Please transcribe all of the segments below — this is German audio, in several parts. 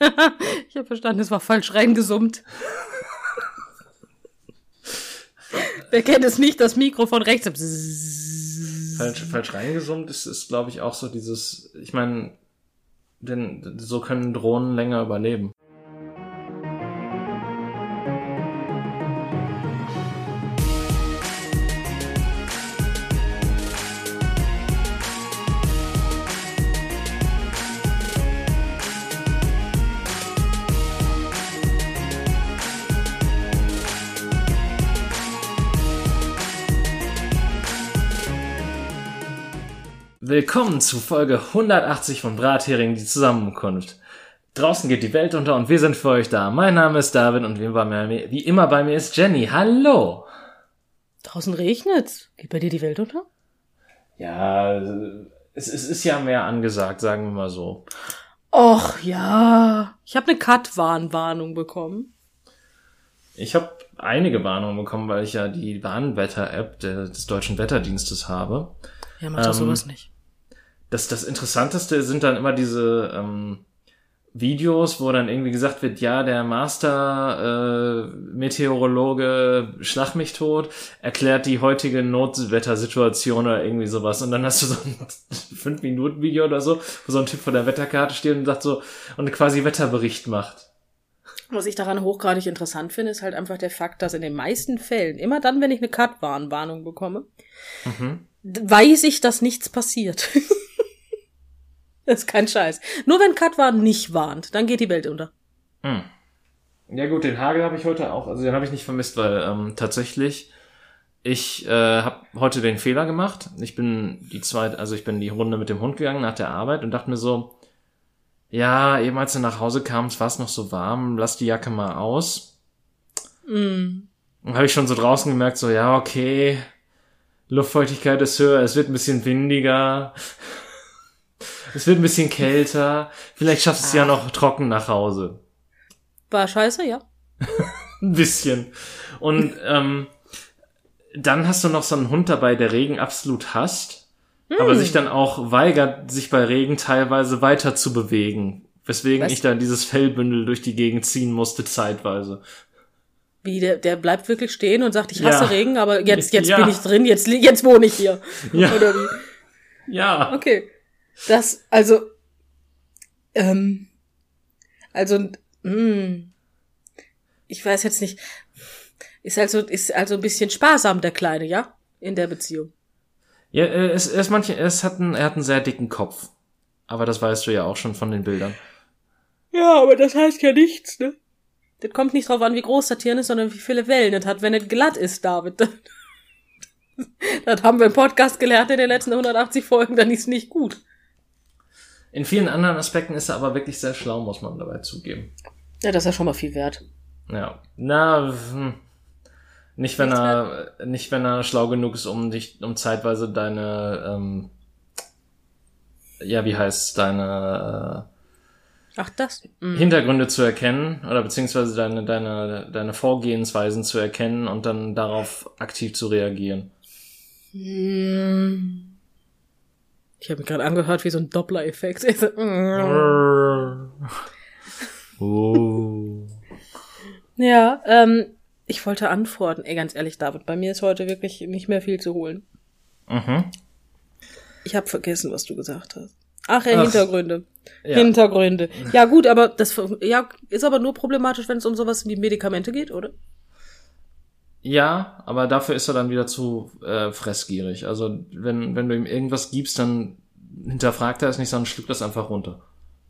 Ich habe verstanden, es war falsch reingesummt. Wer kennt es nicht, das Mikro von rechts. Falsch reingesummt ist glaube ich, auch so dieses, ich meine, denn so können Drohnen länger überleben. Willkommen zu Folge 180 von Brathering, die Zusammenkunft. Draußen geht die Welt unter und wir sind für euch da. Mein Name ist David und wie immer bei mir ist Jenny. Hallo! Draußen regnet's. Geht bei dir die Welt unter? Ja, es ist ja mehr angesagt, sagen wir mal so. Och ja, ich habe eine Cut-Warnwarnung bekommen. Ich habe einige Warnungen bekommen, weil ich ja die Warnwetter-App des Deutschen Wetterdienstes habe. Ja, mach doch sowas nicht. Das Interessanteste sind dann immer diese Videos, wo dann irgendwie gesagt wird, ja, der Master-Meteorologe schlag mich tot, erklärt die heutige Notwettersituation oder irgendwie sowas. Und dann hast du so ein 5-Minuten-Video oder so, wo so ein Typ vor der Wetterkarte steht und sagt so, und quasi Wetterbericht macht. Was ich daran hochgradig interessant finde, ist halt einfach der Fakt, dass in den meisten Fällen, immer dann, wenn ich eine Cut-Warnwarnung bekomme, weiß ich, dass nichts passiert. Das ist kein Scheiß. Nur wenn Cut-Warn nicht warnt, dann geht die Welt unter. Ja gut, den Hagel habe ich heute auch, also den habe ich nicht vermisst, weil tatsächlich, ich habe heute den Fehler gemacht. Ich bin die Runde mit dem Hund gegangen nach der Arbeit und dachte mir so, ja, eben als du nach Hause kamst, war es noch so warm, lass die Jacke mal aus. Und habe ich schon so draußen gemerkt, so, ja, okay, Luftfeuchtigkeit ist höher, es wird ein bisschen windiger, es wird ein bisschen kälter, vielleicht schaffst du es ja noch trocken nach Hause. War scheiße, ja. Ein bisschen. Und dann hast du noch so einen Hund dabei, der Regen absolut hasst, aber sich dann auch weigert, sich bei Regen teilweise weiter zu bewegen, weswegen ich dann dieses Fellbündel durch die Gegend ziehen musste zeitweise. Wie, der bleibt wirklich stehen und sagt, ich hasse Regen, aber jetzt Ja. bin ich drin, jetzt wohne ich hier. Ja. Oder wie? Ja. Okay. Ich weiß jetzt nicht. Ist also ein bisschen sparsam, der Kleine, ja? In der Beziehung. Ja, er hat einen sehr dicken Kopf. Aber das weißt du ja auch schon von den Bildern. Ja, aber das heißt ja nichts, ne? Das kommt nicht drauf an, wie groß das Tier ist, sondern wie viele Wellen es hat. Wenn es glatt ist, David, das haben wir im Podcast gelernt in den letzten 180 Folgen, dann ist nicht gut. In vielen anderen Aspekten ist er aber wirklich sehr schlau, muss man dabei zugeben. Ja, das ist ja schon mal viel wert. Ja, nicht wenn er schlau genug ist, um zeitweise deine, Hintergründe zu erkennen oder beziehungsweise deine Vorgehensweisen zu erkennen und dann darauf aktiv zu reagieren. Ich habe mich gerade angehört wie so ein Doppler-Effekt. Ja, ich wollte antworten. Ey, ganz ehrlich, David, bei mir ist heute wirklich nicht mehr viel zu holen. Ich habe vergessen, was du gesagt hast. Ach, Hintergründe. Ja. Hintergründe. Ja gut, aber das ist aber nur problematisch, wenn es um sowas wie Medikamente geht, oder? Ja, aber dafür ist er dann wieder zu fressgierig. Also wenn du ihm irgendwas gibst, dann hinterfragt er es nicht, sondern schluckt das einfach runter.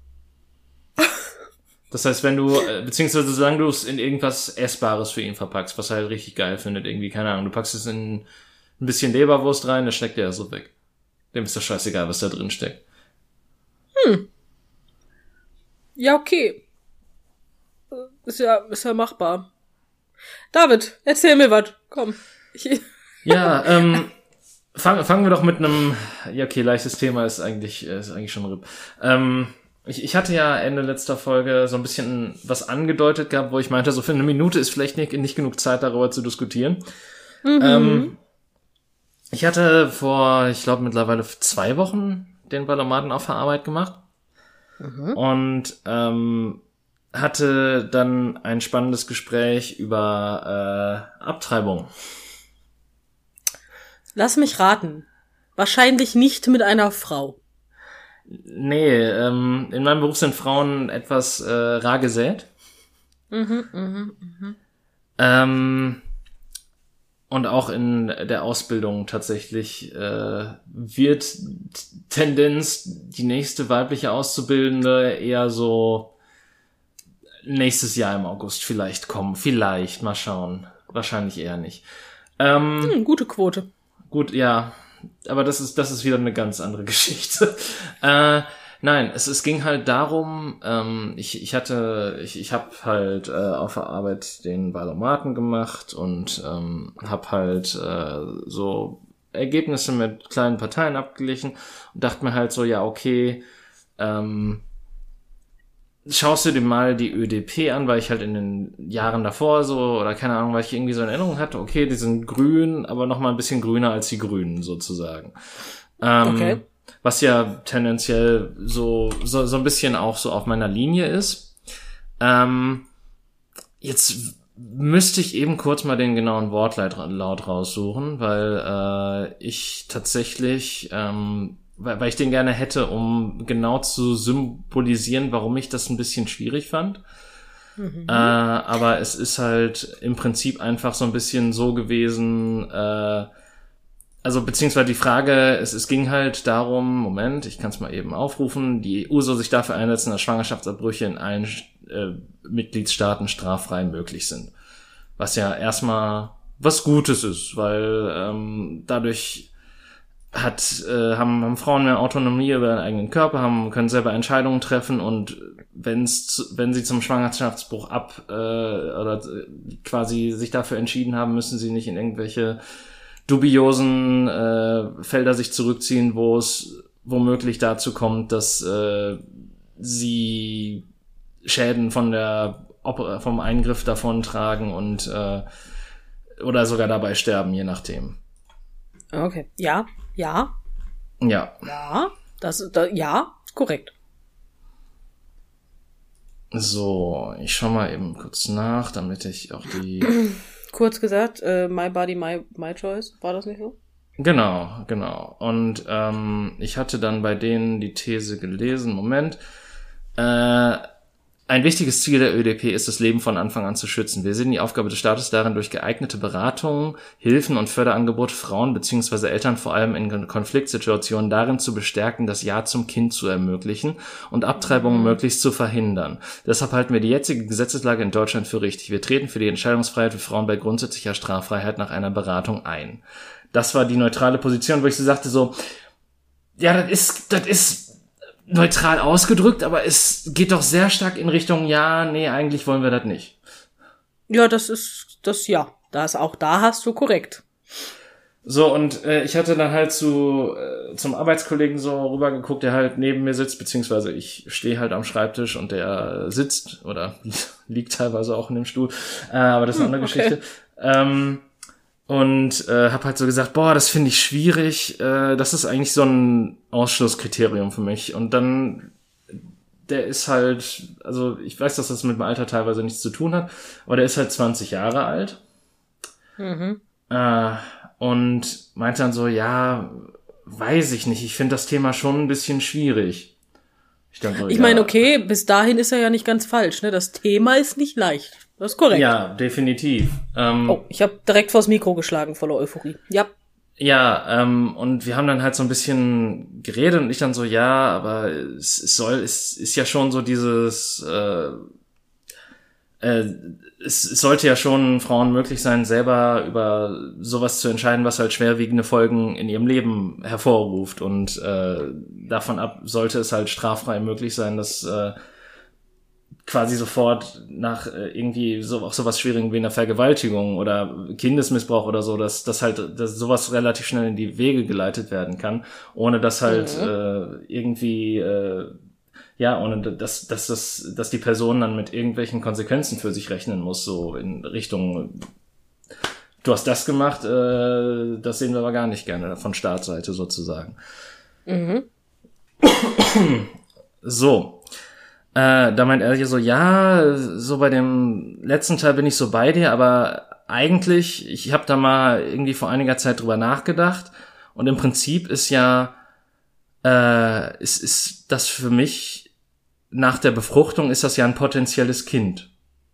Das heißt, wenn du, beziehungsweise solange du es in irgendwas Essbares für ihn verpackst, was er halt richtig geil findet, irgendwie, keine Ahnung, du packst es in ein bisschen Leberwurst rein, das steckt er so weg. Dem ist doch scheißegal, was da drin steckt. Ja, okay. Ist ja machbar. David, erzähl mir was. Komm. Ja, fangen wir doch mit einem, ja okay, leichtes Thema ist eigentlich schon RIP. Ich hatte ja Ende letzter Folge so ein bisschen was angedeutet gehabt, wo ich meinte, so für eine Minute ist vielleicht nicht genug Zeit, darüber zu diskutieren. Ich hatte vor, ich glaube mittlerweile 2 Wochen den Ballomaten auf der Arbeit gemacht. Und hatte dann ein spannendes Gespräch über Abtreibung. Lass mich raten. Wahrscheinlich nicht mit einer Frau. Nee, in meinem Beruf sind Frauen etwas rar gesät. Und auch in der Ausbildung tatsächlich wird Tendenz, die nächste weibliche Auszubildende eher so nächstes Jahr im August vielleicht kommen. Vielleicht, mal schauen. Wahrscheinlich eher nicht. Gute Quote. Gut, ja. Aber das ist wieder eine ganz andere Geschichte. Nein, es ging halt darum, ich habe halt auf der Arbeit den Valomaten gemacht und habe halt so Ergebnisse mit kleinen Parteien abgeglichen und dachte mir halt so, ja, okay, schaust du dir mal die ÖDP an, weil ich halt in den Jahren davor so, oder keine Ahnung, weil ich irgendwie so in Erinnerung hatte, okay, die sind grün, aber noch mal ein bisschen grüner als die Grünen sozusagen. Okay. Was ja tendenziell so ein bisschen auch so auf meiner Linie ist. Jetzt müsste ich eben kurz mal den genauen Wortlaut raussuchen, weil ich tatsächlich, weil ich den gerne hätte, um genau zu symbolisieren, warum ich das ein bisschen schwierig fand. Aber es ist halt im Prinzip einfach so ein bisschen so gewesen, also beziehungsweise die Frage, es ging halt darum, Moment, ich kann es mal eben aufrufen, die EU soll sich dafür einsetzen, dass Schwangerschaftsabbrüche in allen Mitgliedstaaten straffrei möglich sind. Was ja erstmal was Gutes ist, weil dadurch haben Frauen mehr Autonomie über ihren eigenen Körper, können selber Entscheidungen treffen und wenn sie zum Schwangerschaftsabbruch oder quasi sich dafür entschieden haben, müssen sie nicht in irgendwelche dubiosen Felder sich zurückziehen, wo es womöglich dazu kommt, dass sie Schäden vom Eingriff davontragen und oder sogar dabei sterben, je nachdem. Okay. Ja. Ja. Ja, ja, korrekt. So, ich schau mal eben kurz nach, damit ich auch die... Kurz gesagt, my body, my choice. War das nicht so? Genau. Und ich hatte dann bei denen die These gelesen, Moment, ein wichtiges Ziel der ÖDP ist, das Leben von Anfang an zu schützen. Wir sehen die Aufgabe des Staates darin, durch geeignete Beratungen, Hilfen und Förderangebote Frauen bzw. Eltern vor allem in Konfliktsituationen darin zu bestärken, das Ja zum Kind zu ermöglichen und Abtreibungen möglichst zu verhindern. Deshalb halten wir die jetzige Gesetzeslage in Deutschland für richtig. Wir treten für die Entscheidungsfreiheit für Frauen bei grundsätzlicher Straffreiheit nach einer Beratung ein. Das war die neutrale Position, wo ich so sagte so, ja, das ist neutral ausgedrückt, aber es geht doch sehr stark in Richtung, ja, nee, eigentlich wollen wir das nicht. Ja, ja. Da hast du korrekt. So, und ich hatte dann halt zum Arbeitskollegen so rübergeguckt, der halt neben mir sitzt, beziehungsweise ich stehe halt am Schreibtisch und der sitzt oder liegt teilweise auch in dem Stuhl, aber das ist eine andere Geschichte. Und habe halt so gesagt, boah, das finde ich schwierig, das ist eigentlich so ein Ausschlusskriterium für mich. Und dann, der ist halt, also ich weiß, dass das mit dem Alter teilweise nichts zu tun hat, aber der ist halt 20 Jahre alt. Und meinte dann so, ja, weiß ich nicht, ich finde das Thema schon ein bisschen schwierig. Ich meine, okay, bis dahin ist er ja nicht ganz falsch, ne? Das Thema ist nicht leicht. Das ist korrekt. Ja, definitiv. Ich habe direkt vors Mikro geschlagen, voller Euphorie. Ja. Ja, und wir haben dann halt so ein bisschen geredet und ich dann so, ja, aber es ist ja schon so dieses, es sollte ja schon Frauen möglich sein, selber über sowas zu entscheiden, was halt schwerwiegende Folgen in ihrem Leben hervorruft und davon ab sollte es halt straffrei möglich sein, dass quasi sofort nach irgendwie auch sowas Schwierigem wie einer Vergewaltigung oder Kindesmissbrauch oder so, dass sowas relativ schnell in die Wege geleitet werden kann, ohne dass halt irgendwie ohne dass die Person dann mit irgendwelchen Konsequenzen für sich rechnen muss, so in Richtung du hast das gemacht, das sehen wir aber gar nicht gerne von Staatsseite sozusagen. So. Da meint er so, ja, so bei dem letzten Teil bin ich so bei dir, aber eigentlich, ich habe da mal irgendwie vor einiger Zeit drüber nachgedacht und im Prinzip ist ja, ist das für mich nach der Befruchtung ist das ja ein potenzielles Kind.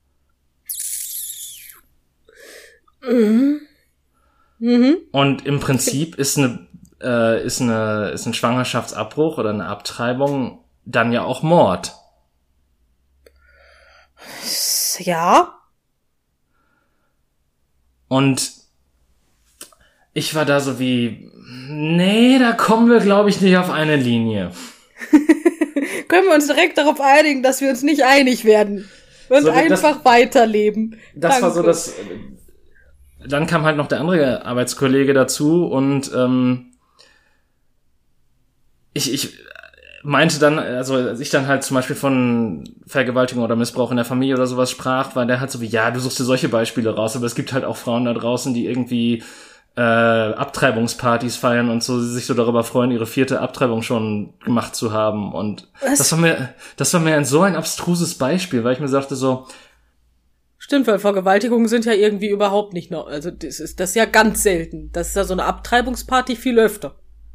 Mhm. Mhm. Und im Prinzip ist ein Schwangerschaftsabbruch oder eine Abtreibung dann ja auch Mord. Ja. Und ich war da so wie, nee, da kommen wir, glaube ich, nicht auf eine Linie. Können wir uns direkt darauf einigen, dass wir uns nicht einig werden und so, einfach weiterleben. Das war so das. Dann kam halt noch der andere Arbeitskollege dazu und ich meinte dann, also als ich dann halt zum Beispiel von Vergewaltigung oder Missbrauch in der Familie oder sowas sprach, war der halt so wie, ja, du suchst dir solche Beispiele raus, aber es gibt halt auch Frauen da draußen, die irgendwie Abtreibungspartys feiern und so sich so darüber freuen, ihre 4. Abtreibung schon gemacht zu haben. Und das war mir so ein abstruses Beispiel, weil ich mir sagte so, stimmt, weil Vergewaltigungen sind ja irgendwie überhaupt nicht noch, also das ist ja ganz selten. Das ist ja so eine Abtreibungsparty viel öfter.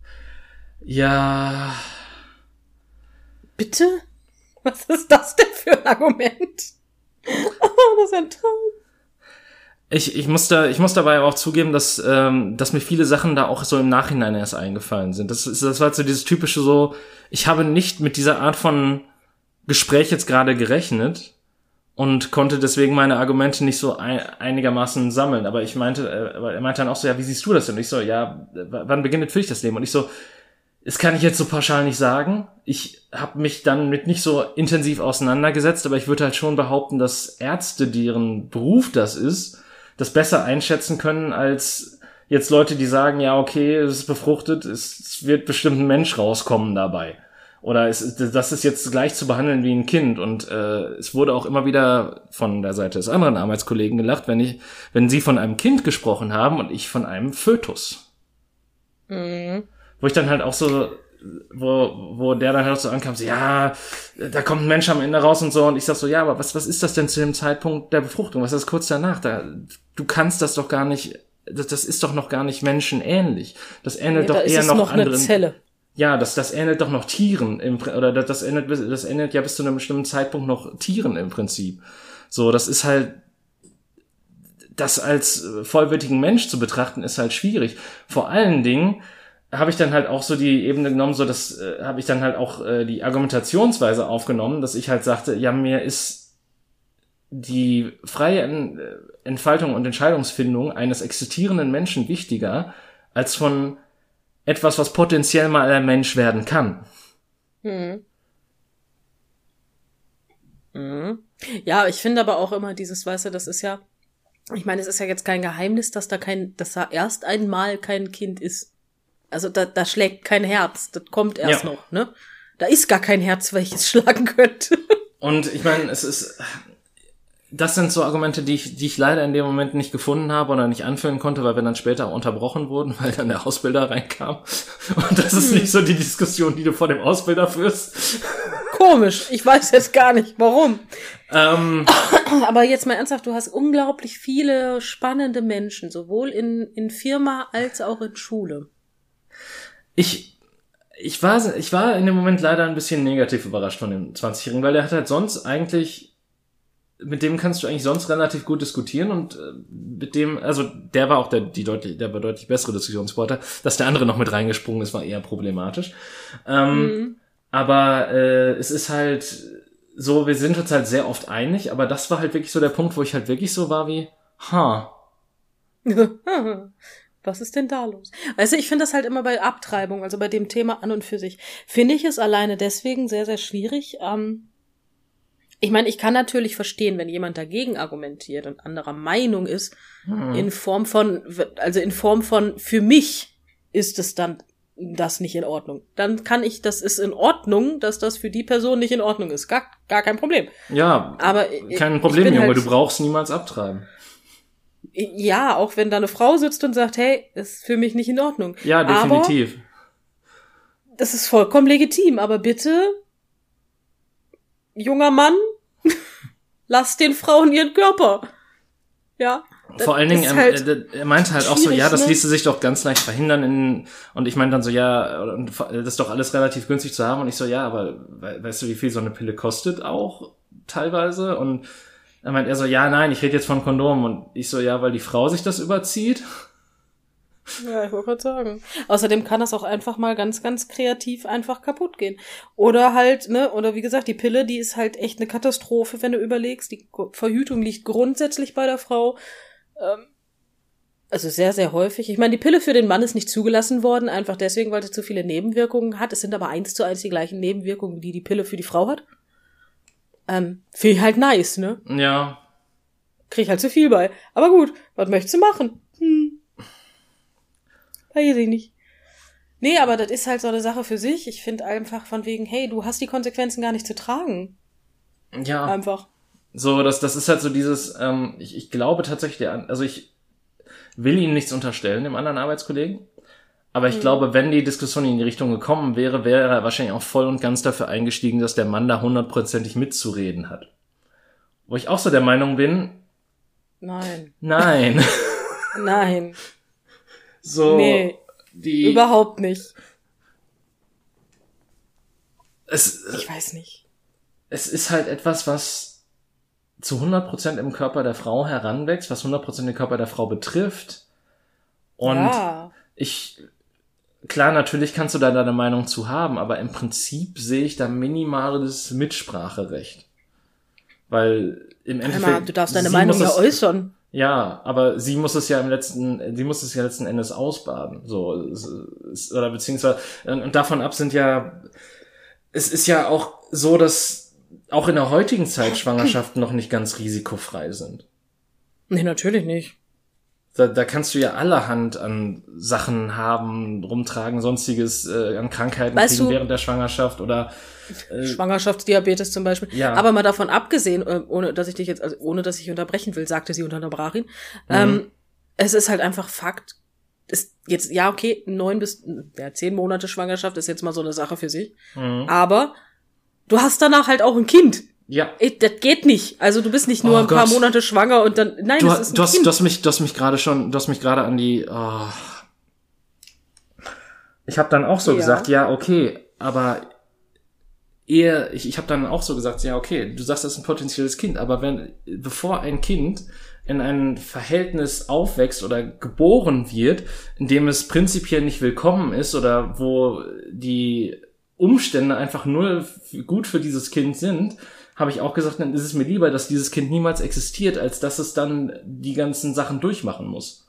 Ja. Bitte? Was ist das denn für ein Argument? Das ist ja toll. Ich muss dabei auch zugeben, dass mir viele Sachen da auch so im Nachhinein erst eingefallen sind. Das war halt so dieses typische so, ich habe nicht mit dieser Art von Gespräch jetzt gerade gerechnet und konnte deswegen meine Argumente nicht so einigermaßen sammeln. Aber er meinte dann auch so, ja, wie siehst du das denn? Und ich so, ja, wann beginnt für dich das Leben? Und ich so, das kann ich jetzt so pauschal nicht sagen. Ich habe mich dann mit nicht so intensiv auseinandergesetzt, aber ich würde halt schon behaupten, dass Ärzte, deren Beruf das ist, das besser einschätzen können als jetzt Leute, die sagen, ja, okay, es ist befruchtet, es wird bestimmt ein Mensch rauskommen dabei. Oder das ist jetzt gleich zu behandeln wie ein Kind. Und es wurde auch immer wieder von der Seite des anderen Arbeitskollegen gelacht, wenn sie von einem Kind gesprochen haben und ich von einem Fötus. Mhm. Wo ich dann halt auch so, wo der dann halt so ankam, so, ja, da kommt ein Mensch am Ende raus und so, und ich sag so, ja, aber was ist das denn zu dem Zeitpunkt der Befruchtung? Was ist das kurz danach? Du kannst das doch gar nicht, das ist doch noch gar nicht menschenähnlich. Das ähnelt doch eher noch anderen. Eine Zelle. Ja, das ähnelt doch noch Tieren, oder das ähnelt ja bis zu einem bestimmten Zeitpunkt noch Tieren im Prinzip. So, das ist halt, das als vollwertigen Mensch zu betrachten, ist halt schwierig. Vor allen Dingen habe ich dann halt auch so die Ebene genommen, so das habe ich dann halt auch die Argumentationsweise aufgenommen, dass ich halt sagte, ja, mir ist die freie Entfaltung und Entscheidungsfindung eines existierenden Menschen wichtiger als von etwas, was potenziell mal ein Mensch werden kann. Mhm. Mhm. Ja, ich finde aber auch immer dieses, weißt du, das ist ja, ich meine, es ist ja jetzt kein Geheimnis, dass da erst einmal kein Kind ist. Also da schlägt kein Herz, das kommt erst noch, ne? Da ist gar kein Herz, welches schlagen könnte. Und ich meine, das sind so Argumente, die ich leider in dem Moment nicht gefunden habe oder nicht anführen konnte, weil wir dann später auch unterbrochen wurden, weil dann der Ausbilder reinkam. Und das ist nicht so die Diskussion, die du vor dem Ausbilder führst. Komisch, ich weiß jetzt gar nicht, warum. Aber jetzt mal ernsthaft, du hast unglaublich viele spannende Menschen, sowohl in Firma als auch in Schule. Ich war in dem Moment leider ein bisschen negativ überrascht von dem 20-Jährigen, weil der hat halt sonst eigentlich, mit dem kannst du eigentlich sonst relativ gut diskutieren und mit dem, also der war auch der war deutlich bessere Diskussionssportler, dass der andere noch mit reingesprungen ist, war eher problematisch. Aber es ist halt so, wir sind uns halt sehr oft einig, aber das war halt wirklich so der Punkt, wo ich halt wirklich so war wie, Was ist denn da los? Weißt du, ich finde das halt immer bei Abtreibung, also bei dem Thema an und für sich, finde ich es alleine deswegen sehr, sehr schwierig. Ich meine, ich kann natürlich verstehen, wenn jemand dagegen argumentiert und anderer Meinung ist, in Form von, für mich ist es dann das nicht in Ordnung. Dann kann ich, das ist in Ordnung, dass das für die Person nicht in Ordnung ist. Gar kein Problem. Ja, aber kein Problem, Junge, du brauchst niemals abtreiben. Ja, auch wenn da eine Frau sitzt und sagt, hey, ist für mich nicht in Ordnung. Ja, definitiv. Aber das ist vollkommen legitim, aber bitte junger Mann, lass den Frauen ihren Körper. Ja. Vor allen Dingen, er meinte halt auch so, ja, das ließe sich doch ganz leicht verhindern und ich meine dann so, ja, das ist doch alles relativ günstig zu haben und ich so, ja, aber weißt du, wie viel so eine Pille kostet auch teilweise? Und er meint so, ja, nein, ich rede jetzt von Kondomen und ich so, ja, weil die Frau sich das überzieht. Ja, ich wollte gerade sagen. Außerdem kann das auch einfach mal ganz, ganz kreativ einfach kaputt gehen. Oder halt, oder wie gesagt, die Pille, die ist halt echt eine Katastrophe, wenn du überlegst. Die Verhütung liegt grundsätzlich bei der Frau. Also sehr, sehr häufig. Ich meine, die Pille für den Mann ist nicht zugelassen worden, einfach deswegen, weil sie zu viele Nebenwirkungen hat. Es sind aber 1:1 die gleichen Nebenwirkungen, die die Pille für die Frau hat. Finde ich halt nice, ne? Ja. Krieg halt zu viel bei. Aber gut, was möchtest du machen? Weiß ich nicht. Nee, aber das ist halt so eine Sache für sich. Ich finde einfach von wegen, hey, du hast die Konsequenzen gar nicht zu tragen. Ja. Einfach. So, das ist halt so dieses, ich glaube tatsächlich, also ich will ihm nichts unterstellen, dem anderen Arbeitskollegen, aber ich glaube, wenn die Diskussion in die Richtung gekommen wäre, wäre er wahrscheinlich auch voll und ganz dafür eingestiegen, dass der Mann da 100%ig mitzureden hat. Wo ich auch so der Meinung bin, Nein. Nein. So, nee, überhaupt nicht. Ich weiß nicht. Es ist halt etwas, was zu 100% im Körper der Frau heranwächst, was 100% den Körper der Frau betrifft. Und klar, natürlich kannst du da deine Meinung zu haben, aber im Prinzip sehe ich da minimales Mitspracherecht. Weil im Endeffekt... Du darfst deine Meinung ja äußern. Ja, aber sie muss es ja letzten Endes ausbaden, so, oder beziehungsweise, und davon ab sind ja, es ist ja auch so, dass auch in der heutigen Zeit Schwangerschaften noch nicht ganz risikofrei sind. Nee, natürlich nicht. Da kannst du ja allerhand an Sachen haben, rumtragen, sonstiges, an Krankheiten kriegen während der Schwangerschaft oder Schwangerschaftsdiabetes zum Beispiel. Ja. Aber mal davon abgesehen, ohne dass ich unterbrechen will, sagte sie und unterbrach ihn. Es ist halt einfach Fakt. Ist jetzt, ja, okay, 10 Monate Schwangerschaft ist jetzt mal so eine Sache für sich. Aber du hast danach halt auch ein Kind. Ja. Das geht nicht. Also du bist nicht nur ein paar Monate schwanger und dann, nein, das ist ein Kind. Du hast mich gerade an die, Ich habe dann auch so gesagt, ja, okay, aber ich habe dann auch so gesagt, ja, okay, du sagst, das ist ein potenzielles Kind, aber bevor ein Kind in ein Verhältnis aufwächst oder geboren wird, in dem es prinzipiell nicht willkommen ist oder wo die Umstände einfach nur gut für dieses Kind sind, habe ich auch gesagt, dann ist es mir lieber, dass dieses Kind niemals existiert, als dass es dann die ganzen Sachen durchmachen muss.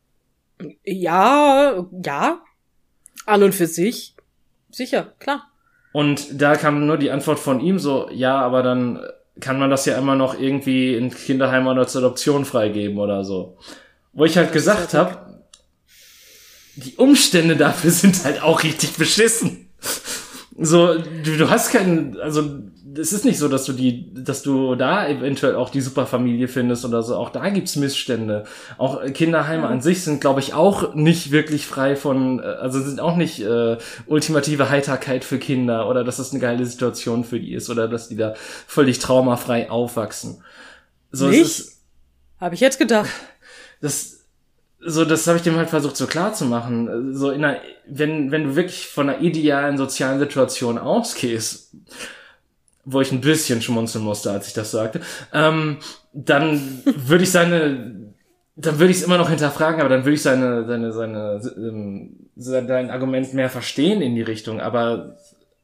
Ja, an und für sich, sicher, klar. Und da kam nur die Antwort von ihm so, ja, aber dann kann man das ja immer noch irgendwie in Kinderheim oder zur Adoption freigeben oder so. Wo ich halt gesagt habe, die Umstände dafür sind halt auch richtig beschissen. So, du hast keinen, also es ist nicht so, dass du da eventuell auch die Superfamilie findest oder so. Auch da gibt's Missstände. Auch Kinderheime an sich sind, glaube ich, auch nicht wirklich frei von, also sind auch nicht ultimative Heiterkeit für Kinder oder dass das eine geile Situation für die ist oder dass die da völlig traumafrei aufwachsen. So, nicht? Habe ich jetzt gedacht. Das habe ich dem halt versucht so klar zu machen. So wenn du wirklich von einer idealen sozialen Situation ausgehst, wo ich ein bisschen schmunzeln musste, als ich das sagte, dann würde ich es immer noch hinterfragen, aber dann würde ich sein Argument mehr verstehen in die Richtung, aber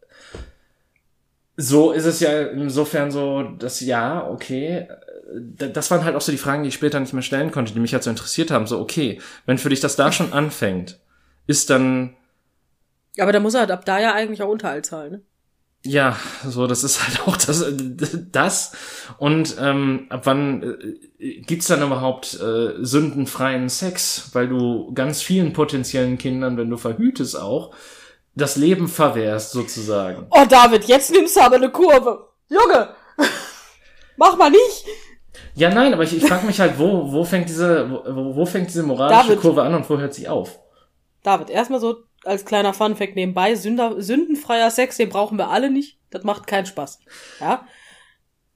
so ist es ja insofern so, dass ja, okay, das waren halt auch so die Fragen, die ich später nicht mehr stellen konnte, die mich halt so interessiert haben, so okay, wenn für dich das da schon anfängt, ist dann... Aber da muss er halt ab da ja eigentlich auch Unterhalt zahlen, ne? Ja, so, das ist halt auch das. Und ab wann gibt's dann überhaupt sündenfreien Sex? Weil du ganz vielen potenziellen Kindern, wenn du verhütest auch, das Leben verwehrst, sozusagen. Oh, David, jetzt nimmst du aber eine Kurve. Junge, mach mal nicht. Ja, nein, aber ich frage mich halt, wo fängt diese moralische Kurve an und wo hört sie auf? David, erstmal so als kleiner Funfact nebenbei, sündenfreier Sex, den brauchen wir alle nicht. Das macht keinen Spaß. Ja?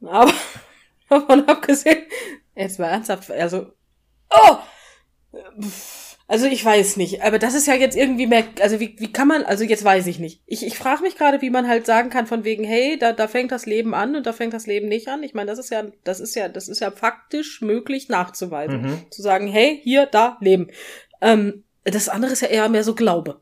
Aber davon abgesehen, jetzt mal ernsthaft, also ich weiß nicht, aber das ist ja jetzt irgendwie mehr, also wie kann man, also jetzt weiß ich nicht. Ich frage mich gerade, wie man halt sagen kann von wegen, hey, da fängt das Leben an und da fängt das Leben nicht an. Ich meine, das ist ja faktisch möglich nachzuweisen. Zu sagen, hey, hier, da, Leben. Das andere ist ja eher mehr so Glaube.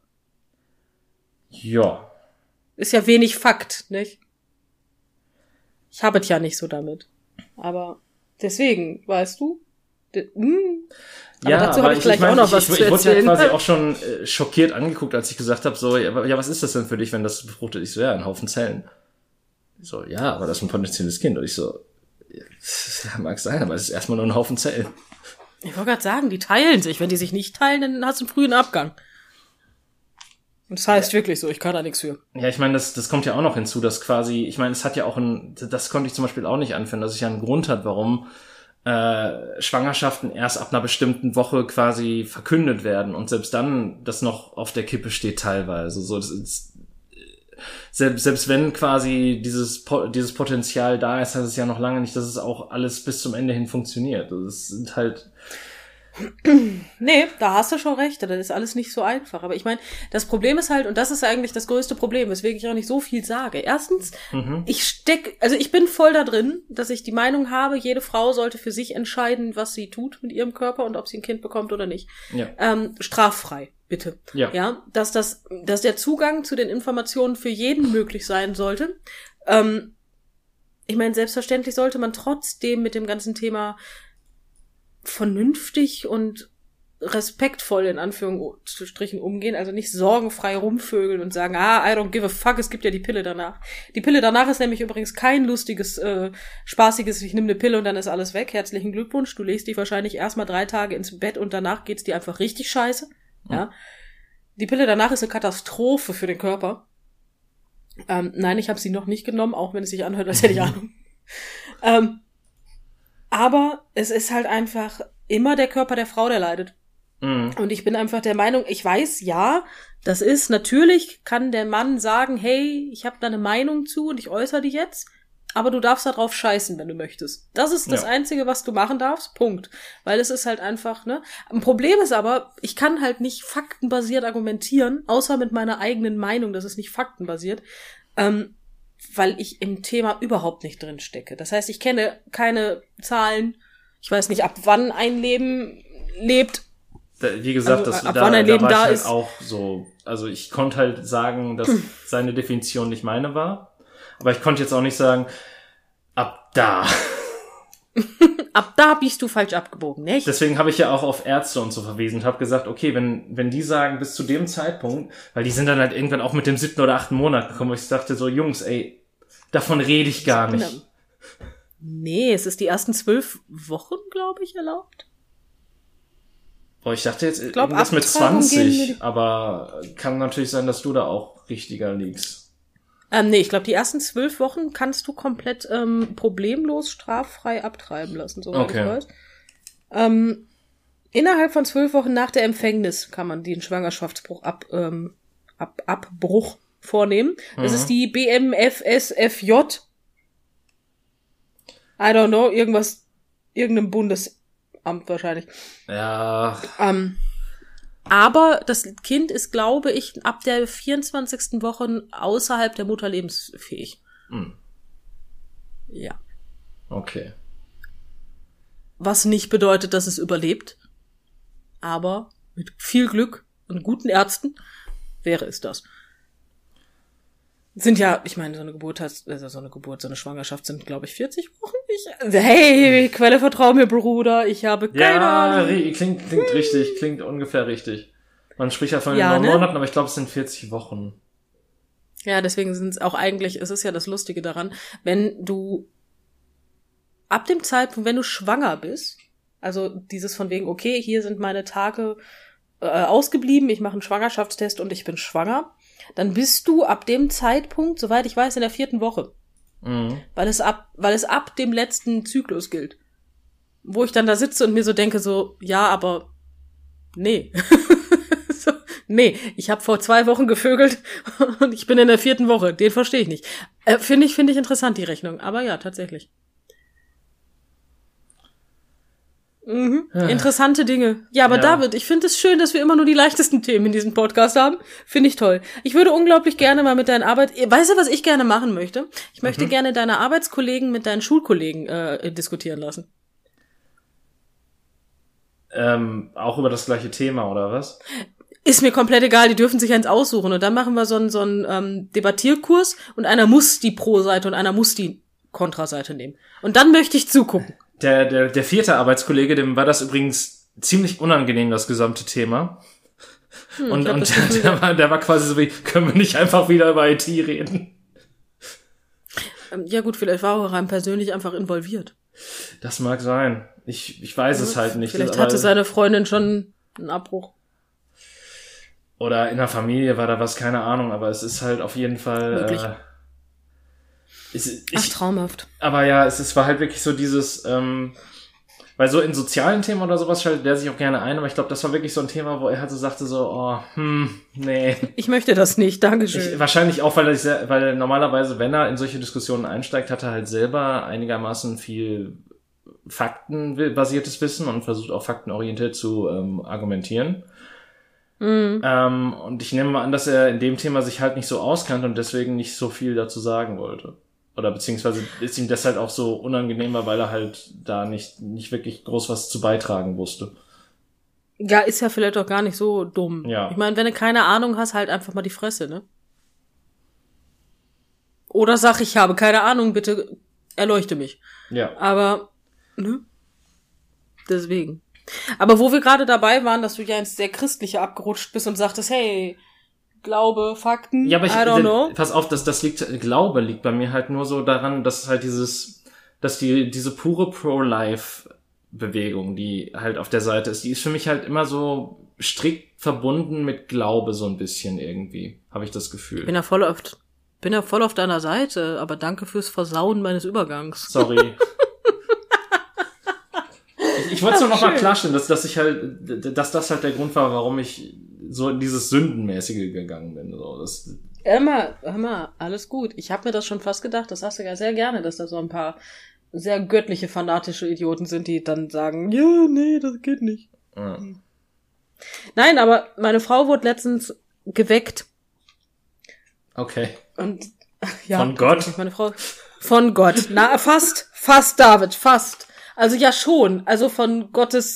Ja. Ist ja wenig Fakt, nicht? Ich habe es ja nicht so damit. Aber deswegen, weißt du? Aber ja, dazu habe ich gleich auch noch was zu erzählen. Ich wurde ja quasi auch schon schockiert angeguckt, als ich gesagt habe, so, ja, was ist das denn für dich, wenn das befruchtet ist? So, ja, ein Haufen Zellen. So, ja, aber das ist ein potenzielles Kind. Und ich so, ja, mag sein, aber es ist erstmal nur ein Haufen Zellen. Ich wollte gerade sagen, die teilen sich. Wenn die sich nicht teilen, dann hast du einen frühen Abgang. Und das heißt wirklich so, ich kann da nichts für. Ja, ich meine, das kommt ja auch noch hinzu, dass quasi, ich meine, es hat ja auch das konnte ich zum Beispiel auch nicht anfinden, dass es ja einen Grund hat, warum Schwangerschaften erst ab einer bestimmten Woche quasi verkündet werden und selbst dann das noch auf der Kippe steht teilweise. So, das ist, selbst wenn quasi dieses Potenzial da ist, heißt es ja noch lange nicht, dass es auch alles bis zum Ende hin funktioniert. Das sind halt Nee, da hast du schon recht, das ist alles nicht so einfach. Aber ich meine, das Problem ist halt, und das ist eigentlich das größte Problem, weswegen ich auch nicht so viel sage. Erstens, ich bin voll da drin, dass ich die Meinung habe, jede Frau sollte für sich entscheiden, was sie tut mit ihrem Körper und ob sie ein Kind bekommt oder nicht. Ja. Straffrei, bitte. Ja, dass der Zugang zu den Informationen für jeden möglich sein sollte. Ich meine, selbstverständlich sollte man trotzdem mit dem ganzen Thema vernünftig und respektvoll in Anführungsstrichen umgehen, also nicht sorgenfrei rumvögeln und sagen, I don't give a fuck, es gibt ja die Pille danach. Die Pille danach ist nämlich übrigens kein lustiges, spaßiges, ich nehme eine Pille und dann ist alles weg. Herzlichen Glückwunsch, du legst dich wahrscheinlich erstmal 3 Tage ins Bett und danach geht's dir einfach richtig scheiße. Ja. Die Pille danach ist eine Katastrophe für den Körper. Nein, ich habe sie noch nicht genommen, auch wenn es sich anhört, als hätte ich Ahnung. Aber es ist halt einfach immer der Körper der Frau, der leidet. Und ich bin einfach der Meinung, ich weiß, ja, das ist, natürlich kann der Mann sagen, hey, ich habe da eine Meinung zu und ich äußere die jetzt, aber du darfst da drauf scheißen, wenn du möchtest. Das ist das Einzige, was du machen darfst, Punkt. Weil es ist halt einfach, ne. Ein Problem ist aber, ich kann halt nicht faktenbasiert argumentieren, außer mit meiner eigenen Meinung, das ist nicht faktenbasiert, weil ich im Thema überhaupt nicht drin stecke. Das heißt, ich kenne keine Zahlen, ich weiß nicht, ab wann ein Leben lebt. Wie gesagt, also, ab wann ein Leben da ist. Auch so, also ich konnte halt sagen, dass seine Definition nicht meine war, aber ich konnte jetzt auch nicht sagen, ab da. Ab da bist du falsch abgebogen, nicht? Deswegen habe ich ja auch auf Ärzte und so verwiesen und habe gesagt, okay, wenn die sagen, bis zu dem Zeitpunkt, weil die sind dann halt irgendwann auch mit dem 7. oder 8. Monat gekommen, wo ich dachte so, Jungs, ey, davon rede ich gar nicht. Nee, es ist die ersten 12 Wochen, glaube ich, erlaubt. Boah, ich dachte jetzt irgendwas mit 20, aber kann natürlich sein, dass du da auch richtiger liegst. Nee, ich glaube, die ersten 12 Wochen kannst du komplett problemlos straffrei abtreiben lassen, soweit ich weiß. Innerhalb von 12 Wochen nach der Empfängnis kann man den Schwangerschaftsbruch Abbruch vornehmen. Das ist die BMFSFJ. I don't know, irgendeinem Bundesamt wahrscheinlich. Ja. Aber das Kind ist, glaube ich, ab der 24. Woche außerhalb der Mutter lebensfähig. Ja. Okay. Was nicht bedeutet, dass es überlebt. Aber mit viel Glück und guten Ärzten wäre es das. Sind ja, ich meine, so eine Schwangerschaft sind, glaube ich, 40 Wochen. Hey, Quelle, vertrau mir, Bruder, ich habe keine Ahnung. Ja, klingt richtig, klingt ungefähr richtig. Man spricht ja von den 9 Monaten, aber ich glaube, es sind 40 Wochen. Ja, deswegen sind es auch eigentlich, es ist ja das Lustige daran, wenn du ab dem Zeitpunkt, wenn du schwanger bist, also dieses von wegen, okay, hier sind meine Tage ausgeblieben, ich mache einen Schwangerschaftstest und ich bin schwanger, dann bist du ab dem Zeitpunkt, soweit ich weiß, in der 4. Woche. Weil es ab dem letzten Zyklus gilt. Wo ich dann da sitze und mir so denke, so, ja, aber nee. So, nee, ich habe vor 2 Wochen gevögelt und ich bin in der 4. Woche. Den verstehe ich nicht. Finde ich interessant, die Rechnung. Aber ja, tatsächlich. Interessante Dinge. Ja, aber David, ich finde es schön, dass wir immer nur die leichtesten Themen in diesem Podcast haben. Finde ich toll. Ich würde unglaublich gerne mal mit deiner Arbeit, weißt du, was ich gerne machen möchte? Ich möchte gerne deine Arbeitskollegen mit deinen Schulkollegen diskutieren lassen. Auch über das gleiche Thema, oder was? Ist mir komplett egal, die dürfen sich eins aussuchen. Und dann machen wir so einen Debattierkurs und einer muss die Pro-Seite und einer muss die Kontraseite nehmen. Und dann möchte ich zugucken. Der vierte Arbeitskollege, dem war das übrigens ziemlich unangenehm, das gesamte Thema. Und der war quasi so wie, können wir nicht einfach wieder über IT reden? Ja gut, vielleicht war er rein persönlich einfach involviert. Das mag sein. Ich weiß es halt nicht. Vielleicht hatte seine Freundin schon einen Abbruch. Oder in der Familie war da was, keine Ahnung, aber es ist halt auf jeden Fall... Ach, traumhaft. Aber ja, es war halt wirklich so dieses, weil so in sozialen Themen oder sowas schaltet der sich auch gerne ein, aber ich glaube, das war wirklich so ein Thema, wo er halt so sagte so, nee. Ich möchte das nicht, dankeschön. Wahrscheinlich auch, weil normalerweise, wenn er in solche Diskussionen einsteigt, hat er halt selber einigermaßen viel faktenbasiertes Wissen und versucht auch faktenorientiert zu argumentieren. Und ich nehme mal an, dass er in dem Thema sich halt nicht so auskannte und deswegen nicht so viel dazu sagen wollte. Oder beziehungsweise ist ihm das halt auch so unangenehmer, weil er halt da nicht wirklich groß was zu beitragen wusste. Ja, ist ja vielleicht auch gar nicht so dumm. Ja. Ich meine, wenn du keine Ahnung hast, halt einfach mal die Fresse, ne? Oder sag, ich habe keine Ahnung, bitte erleuchte mich. Ja. Aber, ne? Deswegen. Aber wo wir gerade dabei waren, dass du ja ins sehr Christliche abgerutscht bist und sagtest, hey, Glaube, Fakten, ja, aber I don't know. Pass auf, Glaube liegt bei mir halt nur so daran, dass halt diese pure Pro-Life-Bewegung, die halt auf der Seite ist, die ist für mich halt immer so strikt verbunden mit Glaube so ein bisschen irgendwie, habe ich das Gefühl. Bin ja voll auf deiner Seite, aber danke fürs Versauen meines Übergangs. Sorry. Ich wollte es nur noch mal klarstellen, dass das halt der Grund war, warum ich so in dieses Sündenmäßige gegangen bin. So, Hör mal, alles gut. Ich habe mir das schon fast gedacht, das hast du ja sehr gerne, dass da so ein paar sehr göttliche, fanatische Idioten sind, die dann sagen, ja, nee, das geht nicht. Ja. Nein, aber meine Frau wurde letztens geweckt. Okay. Und ja, von Gott? Meine Frau von Gott. Na, fast, David, fast. Also ja schon, also von Gottes,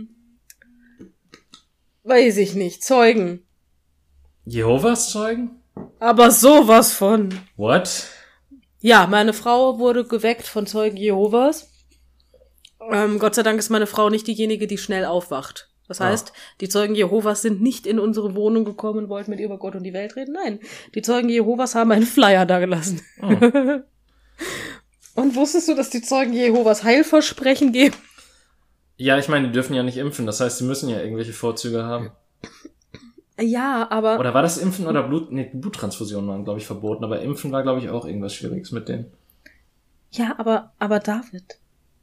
weiß ich nicht, Zeugen. Jehovas Zeugen? Aber sowas von. What? Ja, meine Frau wurde geweckt von Zeugen Jehovas. Gott sei Dank ist meine Frau nicht diejenige, die schnell aufwacht. Das heißt, die Zeugen Jehovas sind nicht in unsere Wohnung gekommen und wollten mit ihr über Gott und die Welt reden. Nein, die Zeugen Jehovas haben einen Flyer da gelassen. Oh. Und wusstest du, dass die Zeugen Jehovas Heilversprechen geben? Ja, ich meine, die dürfen ja nicht impfen. Das heißt, sie müssen ja irgendwelche Vorzüge haben. Ja, aber... Oder war das Impfen oder Bluttransfusionen waren, glaube ich, verboten. Aber Impfen war, glaube ich, auch irgendwas Schwieriges mit denen. Ja, aber David...